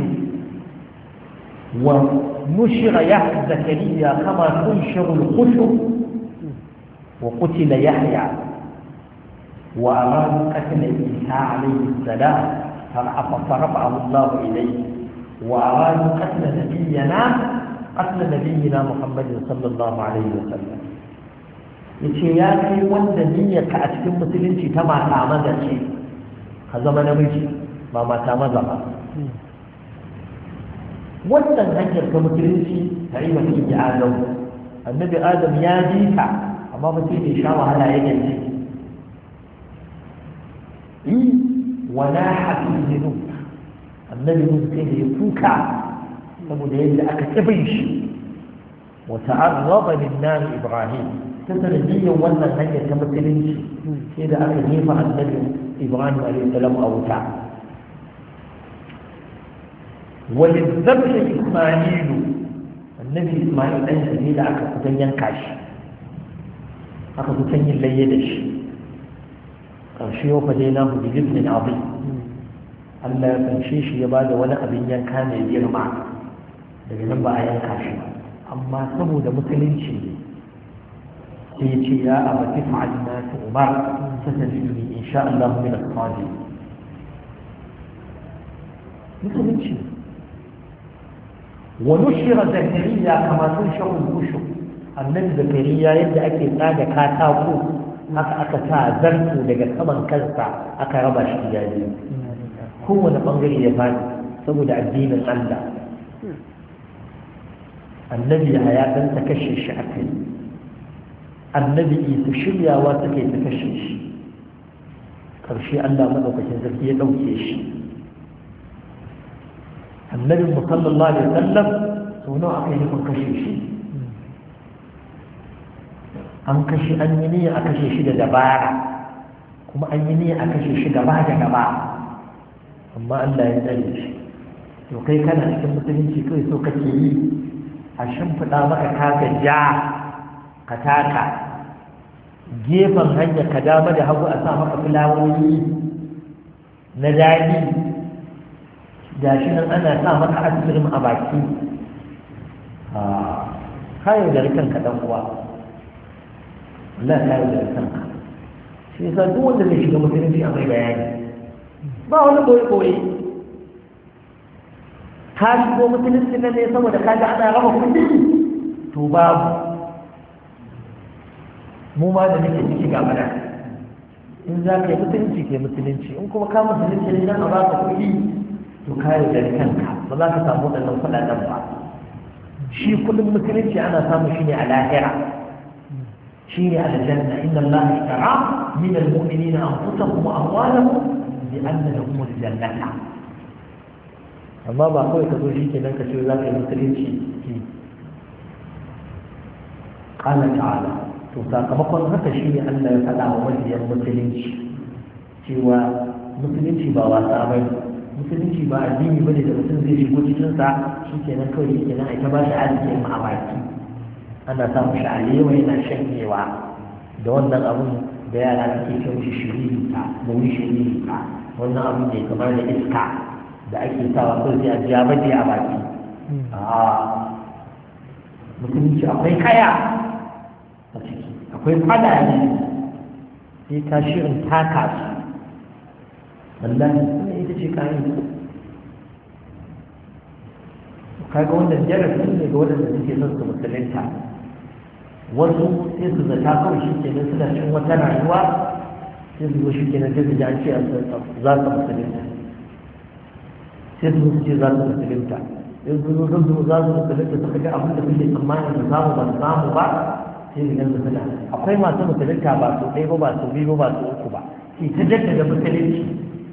wa nushira yahya zakariya kama tunshiru al-khushub wa qutila yahya وأرادوا قتل عيسى عليه السلام فرفعه الله إليه وأرادوا قتل نبينا محمد صلى الله عليه وسلم yace ya kai wanda niyyarka a cikin musulunci ta mata maza ce ka zama namiji ba mata maza ba wannan hanyar ta musulunci ta yi mafi adam annabi adam ya ji ta amma ba sai bai sha wahala ya gaji ولاح في الذنوب النبي مسكين يفوكا saboda yadda aka kibin shi wa ta'arraba lin nar ibrahim ta sanadiyyar wannan hanyar ta musulunci sai da aka jefa annabi ibrahim alaihi salam a wuta wa lizabti isma'il annabi isma'il dan sai da aka kusan yanka shi aka kusan yin layye da shi ƙarshe yau fa dai na mu bijibin abin Allah ya kanshe shi ya bada wani abin yanka mai girma daga nan ba a yanka shi amma saboda musulunci sai ya ce ya abati fa'alna ta umar satajiduni insha Allah min as-sadiq musulunci wa nushira zakariya kama tunsharu al-ushub annabi zakariya yadda ake tsaga katako haka aka sa zarto daga saman kansa aka raba shi gida biyu kowane bangare ya fadi saboda addinin Allah annabi ya dan ta kashe shi akai annabi isa shiryawa take ta kashe shi karshe Allah madaukakin sarki ya dauke shi annabi sallallahu alaihi wasallam sau nawa aka yi kashe shi an kashe an yi niyya a kashe shi da dabara kuma an yi niyya a kashe shi gaba da gaba amma Allah ya tsare shi to kai kana cikin musulunci kai so kake yi a shimfiɗa maka kaga ja ka taka gefen hanya ka dama da hagu a sa maka fulawoyi na daɗi gashi nan ana sa maka asirin a baki kayo da rikan ka ɗan uwa Allah ta yi da kanka shi yasa duk wanda zai shiga musulunci a mai bayani ba wani koyi ka shigo musulunci na ne saboda ka ga ana raba kuɗi to babu mu ma da nake ciki ga mana in za ka yi musulunci ke musulunci in kuma ka musulunci ne nan a ba ka kuɗi to ka yi da kanka ba za ka samu waɗannan kuɗaɗen ba shi kullum musulunci ana samun shi ne a lahira شيء على الجنة إن الله اشترى من المؤمنين أنفسهم وأموالهم بأن لهم الجنة أما بقول كذو شيء كذا كشيء لا كمثلين شيء قال تعالى تساق مقام هذا شيء أن لا يفعل وجه المثلين شيء مثلين شيء بواسطة مثلين شيء بعدين بدي تقول زي شيء قلت تنسى شيء كذا كذا كذا إتباش عادي مع بعض ana samun shi a lewa yana shanyewa da wannan abun da yara suke kai mishi shiririta da wani shiririta wannan abun da ya kamar da iska da ake sawa ko sai a ji ya baje a baki a musulunci akwai kaya a ciki akwai fada ne sai ta shirin taka su wallahi wannan ita ce kayan kaga wannan jarabi ne ga waɗanda suke son su musulunta wasu sai su zata kawai shi kenan suna cin wata rayuwa sai su zo shi kenan sai su ji an ce za su musulunta sai su ce za su musulunta in su zo zan zo za su musulunta suka ga abin da suke tsammanin su samu ba su samu ba sai su gansu suna akwai masu musulunta ba su ɗaya ba ba su biyu ba su uku ba sai ta jaddada musulunci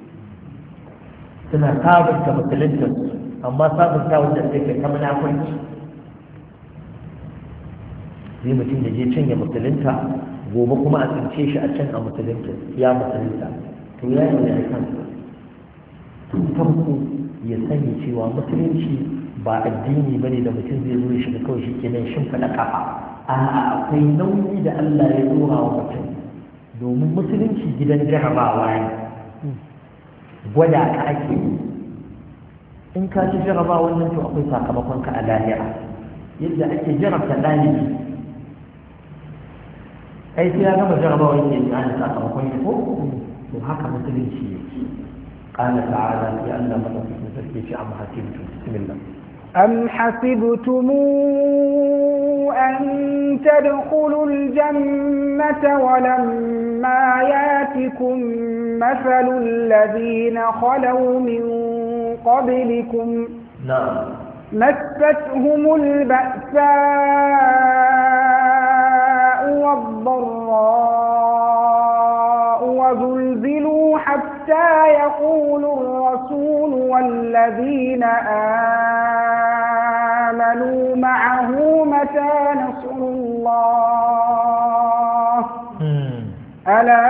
suna sabunta musuluntar amma sabunta wanda take ta munafurci zai mutum da je can ya musulunta gobe kuma a tsince shi a can a musulunta ya musulunta to ya yi da kansa tun farko ya sani cewa musulunci ba addini bane da mutum zai zo shi da kawai shi kenan shimfiɗa kafa a'a akwai nauyi da Allah ya dora wa mutum domin musulunci gidan jarabawa ne gwada ka ake in ka ci jarabawa wannan to akwai sakamakon ka a lahira yadda ake jarabta ɗalibi ai sai ya gama jarabawa yake da sakamakon shi ko to haka musulunci yake قال تعالى في أن مدرسة تركيش أم حسبتم بسم الله أم حسبتم أن تدخلوا الجنة ولما ياتكم مثل الذين خلوا من قبلكم نعم مستهم البأساء والضراء وزلزلوا حتى يقول الرسول والذين آمنوا معه متى نصر الله ألا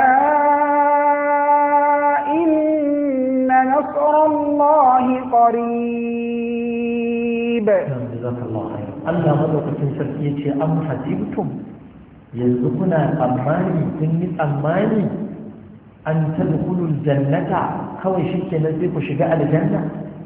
إن نصر الله قريب جزاك الله خير الله مدوكة سركية أم حسبتم يزدقنا أماني كنت أماني أن تدخلوا الجنة kawai shi ke nan sai ku shiga aljanna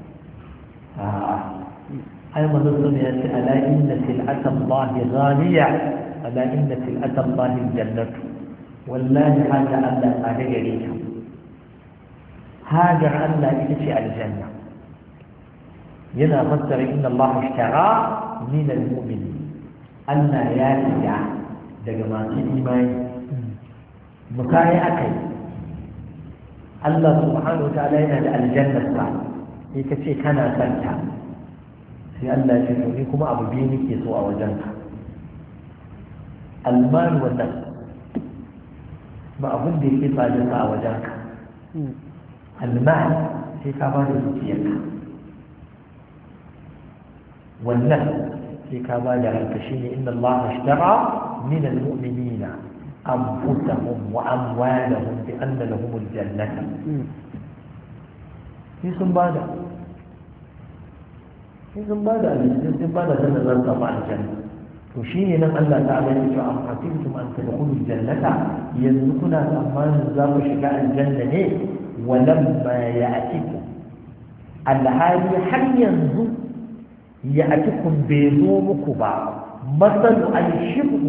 ai manzon ya ce ala inna sil'ata Allah ghaliya ala inna sil'ata Allah aljannatu wallahi hada Allah ta da gare ta hajar Allah ita ce aljanna yana fassara inna Allah ishtara min almu'minin Allah ya siya daga masu imani mukai akai Allah subhanahu wa ta'ala yana da aljannar sa sai ka ce kana son ta sai Allah ya ce ni kuma abu biyu nake so a wajenka almal wa nafs ba abin da yake tsadin a wajenka almal sai ka ba da zuciyarka wannan sai ka ba da ranka shine inna Allah ashtara min almu'minina أنفسهم وأموالهم بأن لهم الجنة في سنبادة سنة طبعا الجنة وشيني نم الله تعالى يقول أم حسبتم أن تدخلوا الجنة يزدكنا أمان الزام شفاء الجنة ولما يأتكم الحالي حل ينزو يأتكم بيزومكم مثل الشبه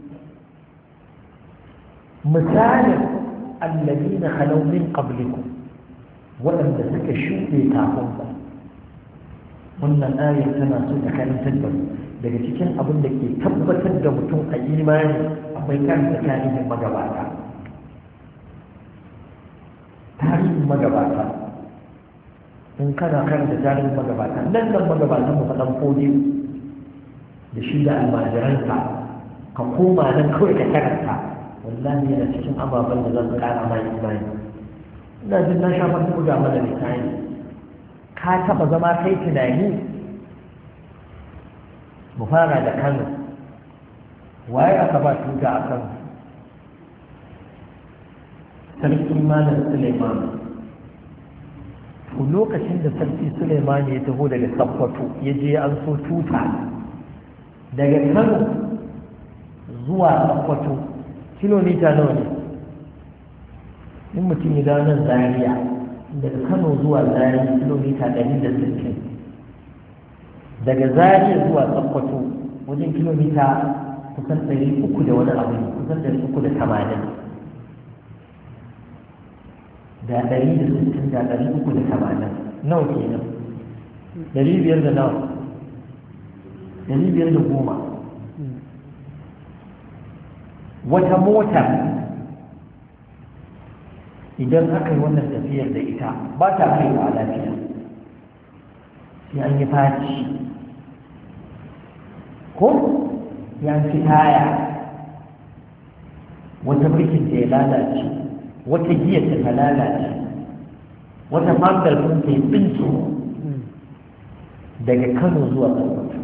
مثال الذين خلوا من قبلكم ولم تكشفوا تاقوكم wannan ayar tana so ta karantar da mu daga cikin abin da ke tabbatar da mutum a imani akwai karanta tarihin magabata in kana karanta tarihin magabata nan magabata mu faɗan fodi da shi da almajiransa ka koma nan kawai ka karanta wallahi yana cikin ababen da za su kara ma imani ina jin na shafa buga mana misali ka taba zama kai tunani mu fara da Kano waye aka ba tuta a Kano sarki Malam Suleiman to lokacin da sarki Suleiman ya taho daga Sokoto ya je an so tuta daga Kano zuwa Sokoto kilomita nawa ne in mutum ya dawo nan Zaria daga Kano zuwa Zaria kilomita 160, daga Zaria zuwa Sokoto wajen kilomita kusan 300 da wani abu, kusan 380, da 160 da 380 nawa kenan? 500 da nawa? 510. wata mota idan aka yi wannan tafiyar da ita ba ta kai wa lafiya, sai an yi faci ko ya fi taya, wata birkin ta ya lalace, wata giyar ta lalace, wata fangar sun ta yi tsinci daga Kano zuwa Sokoto.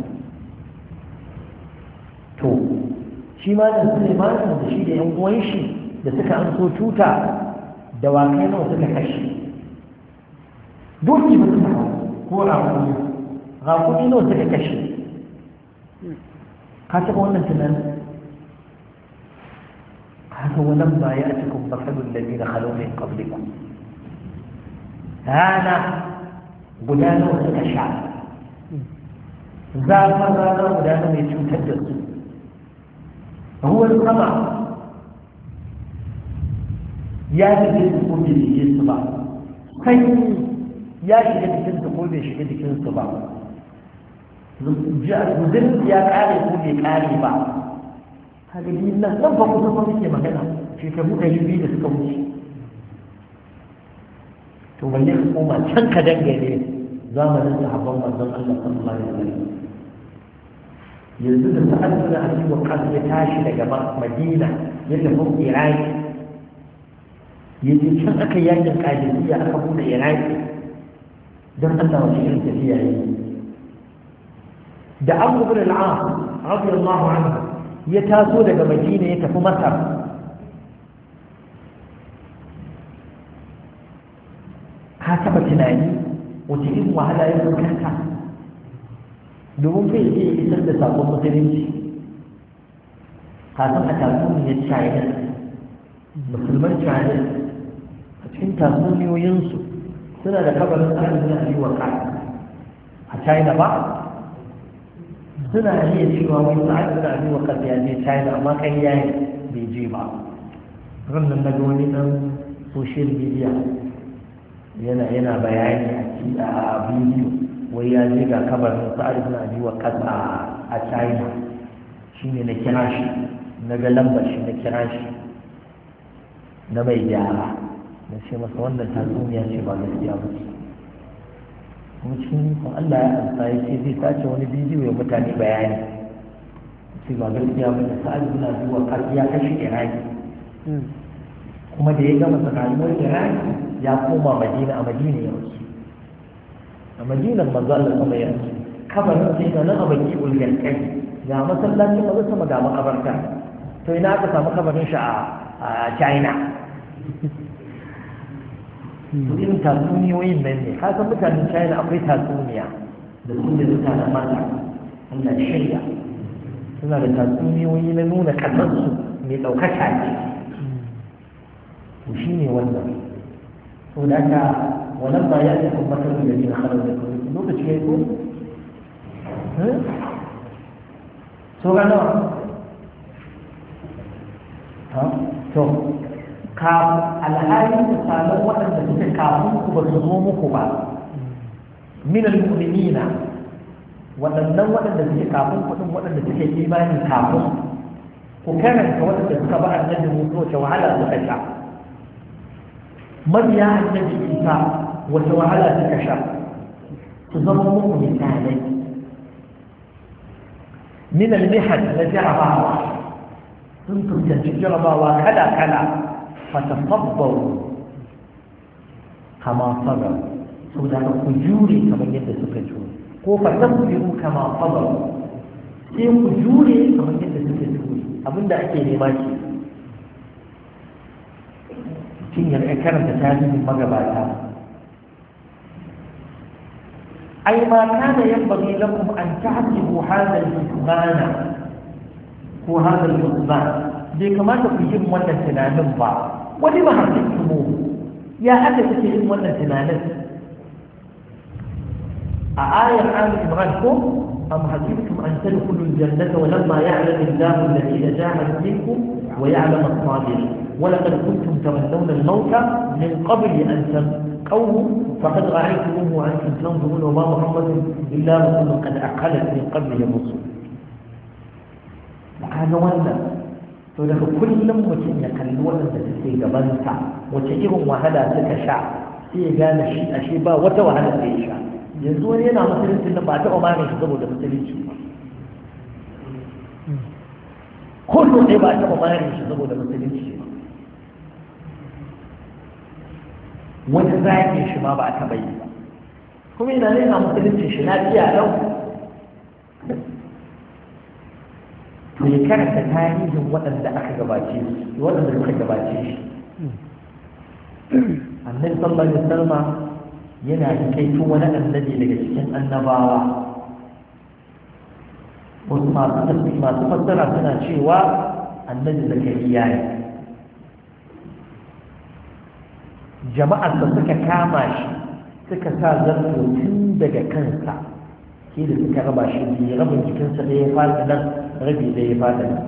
To shi ma da Suleiman da shi da yan uwan shi da suka an so tuta da wakai nawa suka kashe, doki ba suka ko rakumi nawa suka kashe. ka taɓa wannan tunanin? haka wannan ba ya cikin bakalun da bi da halomin ƙabliku rana guda nawa suka sha, zafin rana guda nawa mai cutar da su, ruwan sama ya shiga su ko bai shige su ba, sanyi ya shiga jikinsu ko bai shiga jikinsu ba, guzin ya kare ko bai kare ba. halittu nan fa kusa fa muke magana shekaru 200 da suka wuce. to balle ka koma can ka dangane zamanin sahabban manzon Allah sallallahu alaihi wasallam. yanzu da sa'ad bin Abi Waqqas ya tashi daga Madina ya tafi Iraq, yaje can aka yakin Qadisiyya aka bude Iraq dan Allah wa shi tafiya yi. da Abu Bakr al-As radiyallahu anhu ya taso daga Madina ya tafi Masar, ka taba tunani wace irin wahala ya fuskanta domin bai iya isar da sakon musulunci. kafin a tatsuniyar China, musulman China a cikin tatsuniyoyinsu suna da kabarin arzikin aliyu a China ba, suna iya cewa wani sa'ad da aliyu wa ya je China amma kan yayi bai je ba. rannan na ga wani dan social media yana bayani a bidiyo wai ya je ga kabarin sa'ad ibn abi waqqas a China. shine na kira shi, na ga lambar shi, na kira shi, na mai gyara, na ce masa wannan tatsuniya ce ba gaskiya ba ce. kuma cikin ikon Allah ya amsa ya ce zai sace wani bidiyo ya mutane bayani, ce ba gaskiya ba ne. sa'ad ibn abi waqqas ya kashe Iraki, kuma da ya gama rayuwar Iraki ya koma Madina, a Madina ya rasu. a Madinan manzo Allah kuma ya rasu. kabarin sai da nan a baki ulgan kai, ga masallacin maza sama ga makabarta. to ina aka samu kabarin shi a China? to irin tatsuniyoyin nan ne, ka san mutanen China akwai tatsuniya da su da mutanen mata Allah shirya, suna da tatsuniyoyi na nuna kasarsu mai ɗaukaka ce. to shi ne wannan. to da aka wannan ba ya ce kuma matar da ne na halar da kuma lokaci ya yi ko? so ga nawa? to ka alhali da samun waɗanda suke kafin ku ba su zo muku ba min al-mu'minina, waɗannan waɗanda suke kafin kuɗin waɗanda suke imani kafin ku karanta waɗanda suka ba annabi Musa wace wahala suka sha, mabiya annabi Isa wace wahala suka sha, su zama muku misalai min al-mihan na jarabawa. sun fuskanci jarabawa kala-kala, fatasabbaru kama sabar, sau da ku jure kamar yadda suka jure, ko fatasbiru kama sabar, sai ku jure kamar yadda suka jure. abinda ake nema ce cin yarka karanta tarihin magabata. ai ma kana yanbaghi lakum an tahsibu hadha al-hukmana ko hadha al-hukman, bai kamata ku yi wannan tunanin ba. wani ba hakimu ya haka suke yin wannan tunanin a ayar Ali Imran ko am hasibtum an tadkhulul jannata wa lamma ya'lamu Allahu alladhina jahadu minkum wa ya'lamu as-sabirin wa laqad kuntum tamannawna al-mauta min qabli an تلقوه فقد رأيتموه وأنتم تنظرون وما محمد إلا رسول قد أقلت من قبله الرسل هذا ولا to daga kullum mutum ya kalli waɗanda suke gabansa wace irin wahala suka sha sai ya gane shi ashe ba wata wahala da ya sha yanzu wani yana musulunci da ba taɓa mani shi saboda musulunci ba kullum ne ba taɓa mani shi saboda musulunci ba wani zage shi ma ba a taɓa yi ba kuma ina ne na musulunci shi na fiya lau to ya karanta tarihin waɗanda aka gabace su waɗanda suka gabace shi annabi sallallahu alaihi wasallam yana da kaito wani annabi daga cikin annabawa wasu masu fassara suna cewa annabi zakariya ne jama'ar da suka kama shi suka sa zarto tun daga kansa shi da suka raba shi biyu rabin jikinsa da ya fada nan rabi da ya fada nan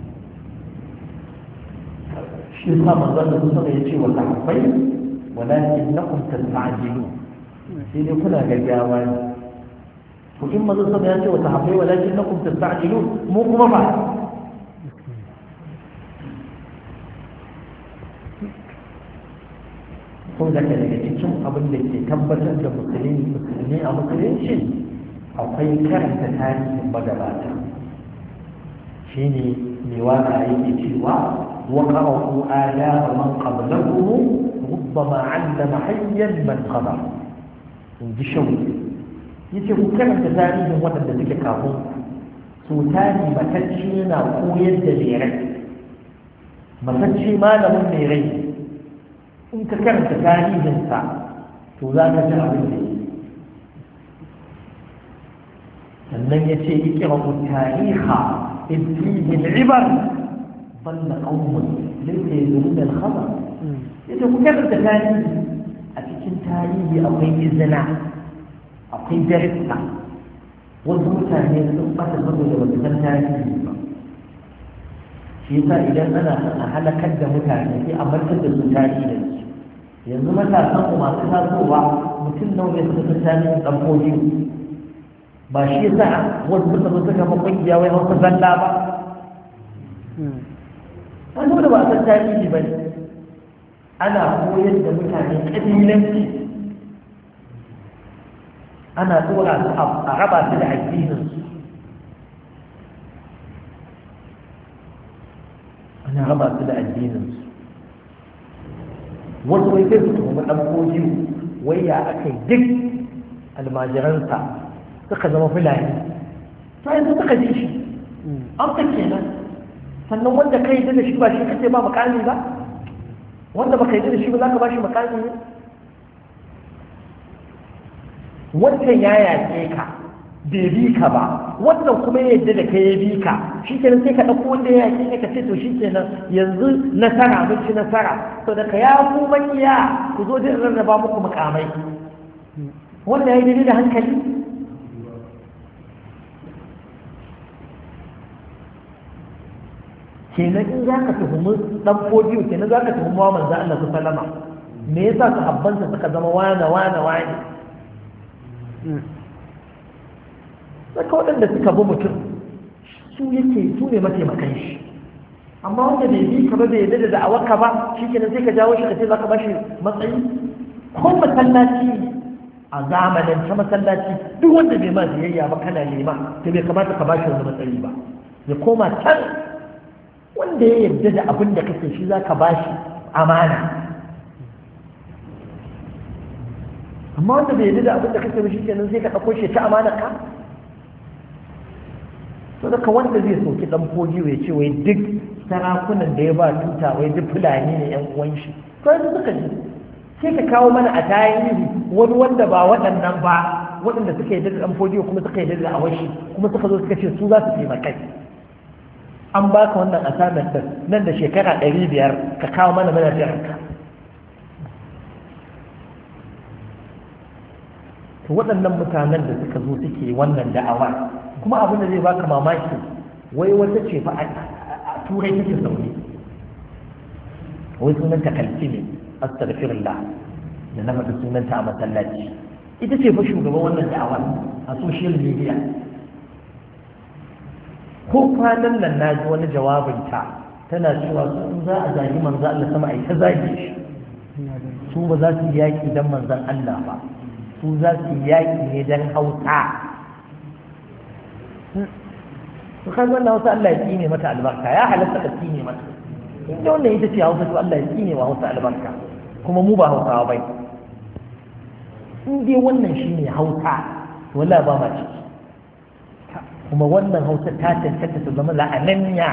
shi sa manzon da kusa ya ce wa sahabbai walakin nakum tasta'jilu sai dai kuna gaggawa ne to in manzon sa ya ce wa sahabbai walakin nakum tasta'jilu mu kuma ba ko da daga cikin abin da ke tabbatar da musulmi a musulunci akwai karanta tarihin magabata shi ne mai waka yake cewa waƙa'u ala man qablahu rubbama 'allama hayyan man qada in ji shawu yace ku karanta tarihin waɗanda suke kafin su tari matacce yana koyar da mai rai matacce malamin mai rai in ka karanta tarihinsa to za ka ji abin da yi sannan ya ce ikira'u tariha ibtihin ibar balla qaumun laysa yadrun al-khabar yace ku karanta tarihi a cikin tarihi akwai izina akwai darissa wasu mutane sun bata saboda ba su san tarihi ba shi yasa idan ana son a halakar da mutane sai a mantar da su tarihi yanzu matasan ku masu tasowa mutum nawa ne suka san tarihin ɗanfoji ba shi yasa wasu suka zo suka ma ƙungiya wai hausa zalla ba an zo da ba a san tarihi ba ne ana koyar da mutane ƙabilanci ana tsora su a raba su da addininsu ana raba su da addininsu wasu wai sai su tuhumi ɗan koji wai ya aka yi duk almajiransa suka zama fulani to yanzu suka ji shi an ta kenan sannan wanda ka yi da shi ba shi kace ba makami ba wanda baka yi da shi ba za ka ba shi makami ne wancan ya yaƙe ka bai bi ka ba wannan kuma ya yadda da ka ya bi ka shi kenan sai ka ɗauko wanda ya yaƙe ka ce to shi kenan yanzu nasara mun ci nasara to da ka ya ku makiya ku zo da rarraba muku mukamai wanda ya yi daidai da hankali kenan in za ka tuhumi ɗan fodiyo kenan za ka tuhumi wa manzo Allah su salama me yasa sahabbansa suka zama wane saka waɗanda suka bi mutum su ne mataimakan shi amma wanda bai bi ka ba bai yadda da da'awarka ba shi kenan sai ka jawo shi ka ce za ka ba shi matsayi ko masallaci a zamanin ta masallaci duk wanda bai ma ziyayya ba kana nema to bai kamata ka ba shi wani matsayi ba ya koma can wanda ya yarda da abin da kake shi za ka ba shi amana amma wanda bai yarda da abin da kake ba shi kenan sai ka ɗauko shi ta amana ka to daga wanda zai soki dan fojiyo ya ce wai duk sarakunan da ya ba tuta wai duk fulani ne yan uwan shi to yanzu suka ji sai ka kawo mana a tarihi wani wanda ba waɗannan ba waɗanda suka yi da dan fojiyo kuma suka yi da awashi kuma suka zo suka ce su za su taimaka an baka wannan assignment din nan da shekara 500 ka kawo mana jiranka to waɗannan mutanen da suka zo suke wannan da'awa kuma abin da zai baka mamaki wai wata ce fa a turai take zaune wai sunanta kalci ne astaghfirullah da na faɗi sunanta a masallaci ita ce fa shugaban wannan da'awa a social media ko kwanan nan na ji wani jawabinta tana cewa su in za a zagi manzo Allah sama ai ta zage shi su ba za su yi yaƙi don manzon Allah ba su za su yi yaƙi ne don Hausa su kan wannan Hausa Allah ya tsine mata albarka ya halatta ka tsine mata inda wannan ita ce Hausa to Allah ya tsine wa Hausa albarka kuma mu ba Hausawa bai in dai wannan shine Hausa to wallahi ba ma ciki kuma wannan Hausa ta tantance ta zama la'ananniya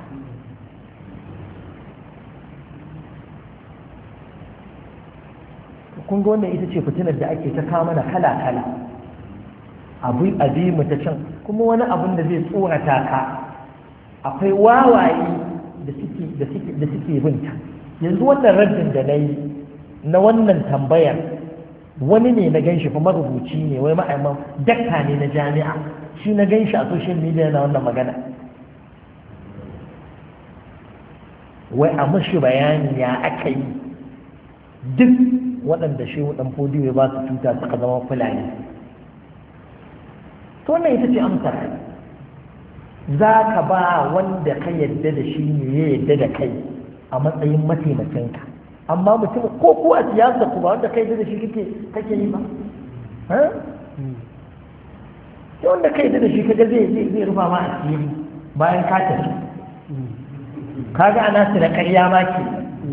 kun ga wannan ita ce fitinar da ake ta kawo mana kala-kala abu mu ta can kuma wani abin da zai tsorata ka akwai wawaye da suke binta yanzu wannan raddin da na yi na wannan tambayar wani ne na ganshi fa marubuci ne wai ma'aiman dakta ne na jami'a shi na ganshi a social media na wannan magana wai a mashi bayani ya aka yi duk waɗanda shi ɗan fodiyo ba su cuta suka zama fulani to wannan ita ce amsar za ka ba wanda ka yadda da shi ne ya yadda da kai a matsayin mataimakinka amma mutum ko a siyasa ku ba wanda ka yadda da shi kake yi ba sai wanda ka yadda da shi kaga zai rufa ma asiri bayan ka tafi kaga ana su da ƙarya ma ke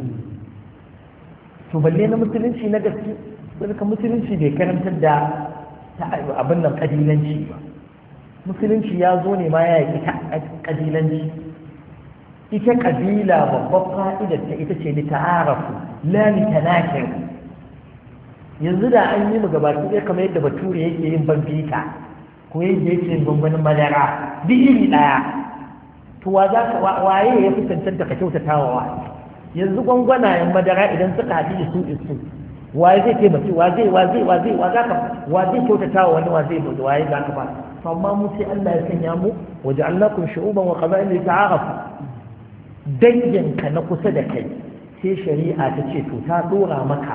to balle na musulunci na gaske ka musulunci bai karantar da abin nan kabilanci ba musulunci ya zo ne ma ya yi kabilanci ita kabila babbar fa'idar ta ita ce ni ta'arafu la ni tanakir yanzu da an yi mu gabaki ɗaya kamar yadda bature yake yin bambita ko yadda yake yin gwangwanin madara duk iri ɗaya to waye ya fi cancanta ka kyautata wa yanzu gwangwanayen madara idan suka haɗu isu wa zai taimaki wa zai kyautata wa wani waye za ka ba to amma mu sai Allah ya sanya mu waja'alnakum shu'uban wa qaba'ila lita'arafu danginka na kusa da kai sai shari'a ta ce to ta dora maka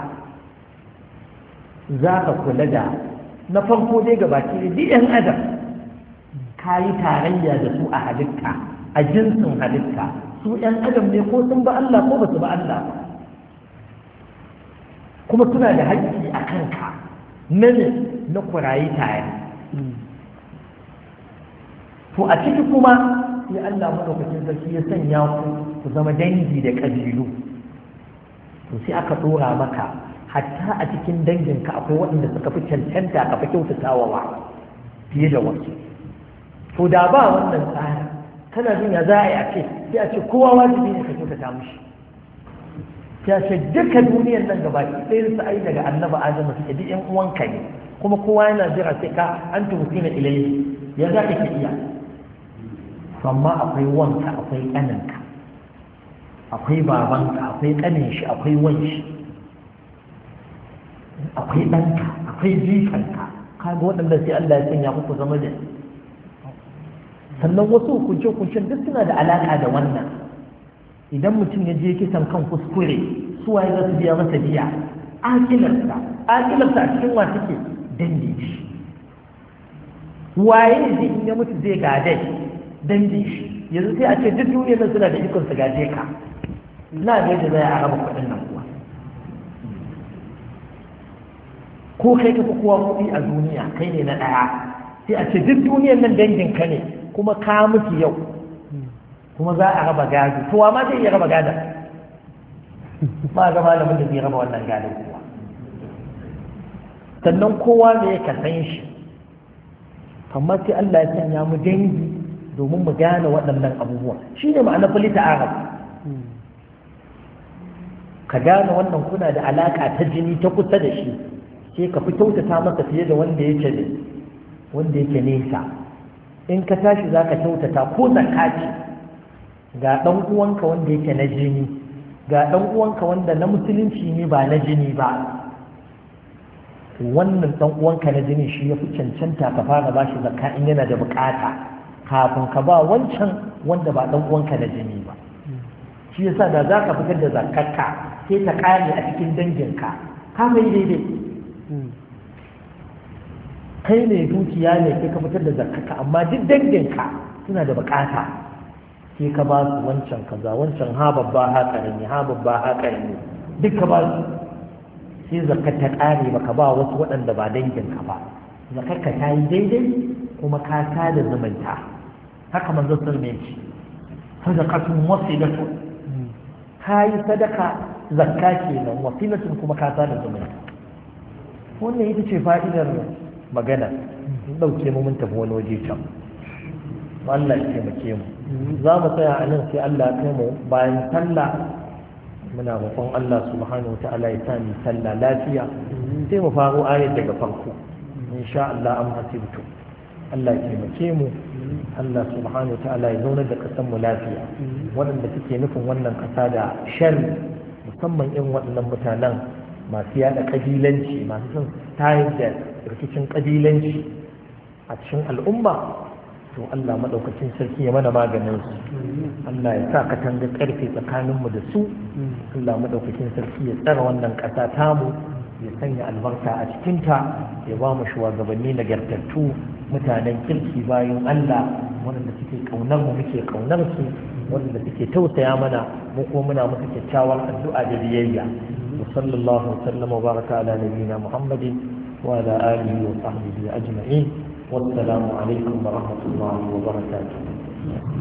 za ka kula da na farko dai gabaki da duk yan adam ka yi tarayya da su a halitta a jinsin halitta su ‘yan adam ne ko sun ba Allah ko ba su ba Allah kuma suna da haƙƙi a kanka na ne na kurayi tare to a ciki kuma sai Allah maɗaukacin sarki ya sanya ku zama dangi da ƙabilu to sai aka ɗora maka hatta a cikin danginka akwai waɗanda suka fi cancanta ka fi kyautatawa fiye da wasu to da ba wannan tsari kana jin ya za a yi a ce sai a ce kowa wajibi ne ka kyautata mushi sai a ce duka duniyar nan gaba ɗaya su ai daga annaba adamu suke duk ƴan uwanka ne kuma kowa yana jira sai ka an tuhusi na ilayi ya za ka iya amma akwai wanka akwai ƙaninka akwai babanka akwai ƙanin shi akwai wanshi akwai ɗanka akwai jikanka kaga waɗanda sai Allah ya sanya muku zama da sannan wasu hukunce-hukuncen duk suna da alaƙa da wannan idan mutum ya je kisan kan kuskure su waye za su biya masa biya akilarsa a cikin wa take dangi shi waye zai in ya mutu zai gade dangi shi yanzu sai a ce duk duniyar nan suna da ikon su gaje ka na ga yadda zai a raba kuɗin nan kuwa ko kai ka fi kowa kuɗi a duniya kai ne na ɗaya sai a ce duk duniyar nan danginka ne kuma ka mutu yau kuma za a raba gado to wa ma zai iya raba gado ba ga malamin da zai raba wannan gado kuwa sannan kowa ne ya san shi amma sai Allah ya sanya mu dangi domin mu gane waɗannan abubuwa shine ma'ana falita arab ka gane wannan kuna da alaka ta jini ta kusa da shi sai ka fi kyautata masa fiye da wanda yake nesa in ka tashi za ka kyautata ko zakati ga ɗan uwanka wanda yake na jini ga ɗan uwanka wanda na musulunci ne ba na jini ba wannan dan uwanka na jini shi ya fi cancanta ka fara ba shi zakka in yana da bukata kafin ka ba wancan wanda ba dan uwanka na jini ba. shi yasa da za ka fitar da zakkarka sai ta kare a cikin danginka ka mai daidai. kai ne dukiya ne sai ka fitar da zakkarka amma duk danginka suna da bukata sai ka ba su wancan kaza wancan ha babba ha karami ha babba ha karami duk ka ba su sai zakkar ta kare baka ba wasu waɗanda ba danginka ba. zakkarka ta yi daidai kuma ka tada zumunta. haka manzo sallallahu alaihi sadaqatun wasilatun kai sadaka zakka kenan wasilatun kuma ka tada zumunta. wannan ita ce fa'idar magana. dauke mu mun tafi wani waje can. Allah ya taimake mu. za mu tsaya a nan sai Allah ya kai mu bayan sallah. muna roƙon Allah subhanahu wa ta'ala ya sami sallah lafiya sai mu faro ayat daga farko insha Allah am hasibtu. Allah ya taimake mu. Allah subhanahu wa ta'ala ya zauna da kasan mu lafiya. waɗanda suke nufin wannan ƙasa da sharri musamman irin waɗannan mutanen masu yada kabilanci masu son tayar da rikicin kabilanci a cikin al'umma to Allah madaukakin sarki ya mana maganin su. Allah ya sa katanga karfe tsakanin mu da su. Allah madaukakin sarki ya tsara wannan ƙasa tamu ya sanya albarka a cikinta ya ba mu shugabanni nagartattu mutanen kirki bayan Allah waɗanda suke ƙaunar mu muke ƙaunar su waɗanda suke tausaya mana mu kuma muna musu kyakkyawar addu'a da biyayya. وصلى الله وسلم وبارك على نبينا محمد وعلى آله وصحبه أجمعين والسلام عليكم ورحمة الله وبركاته.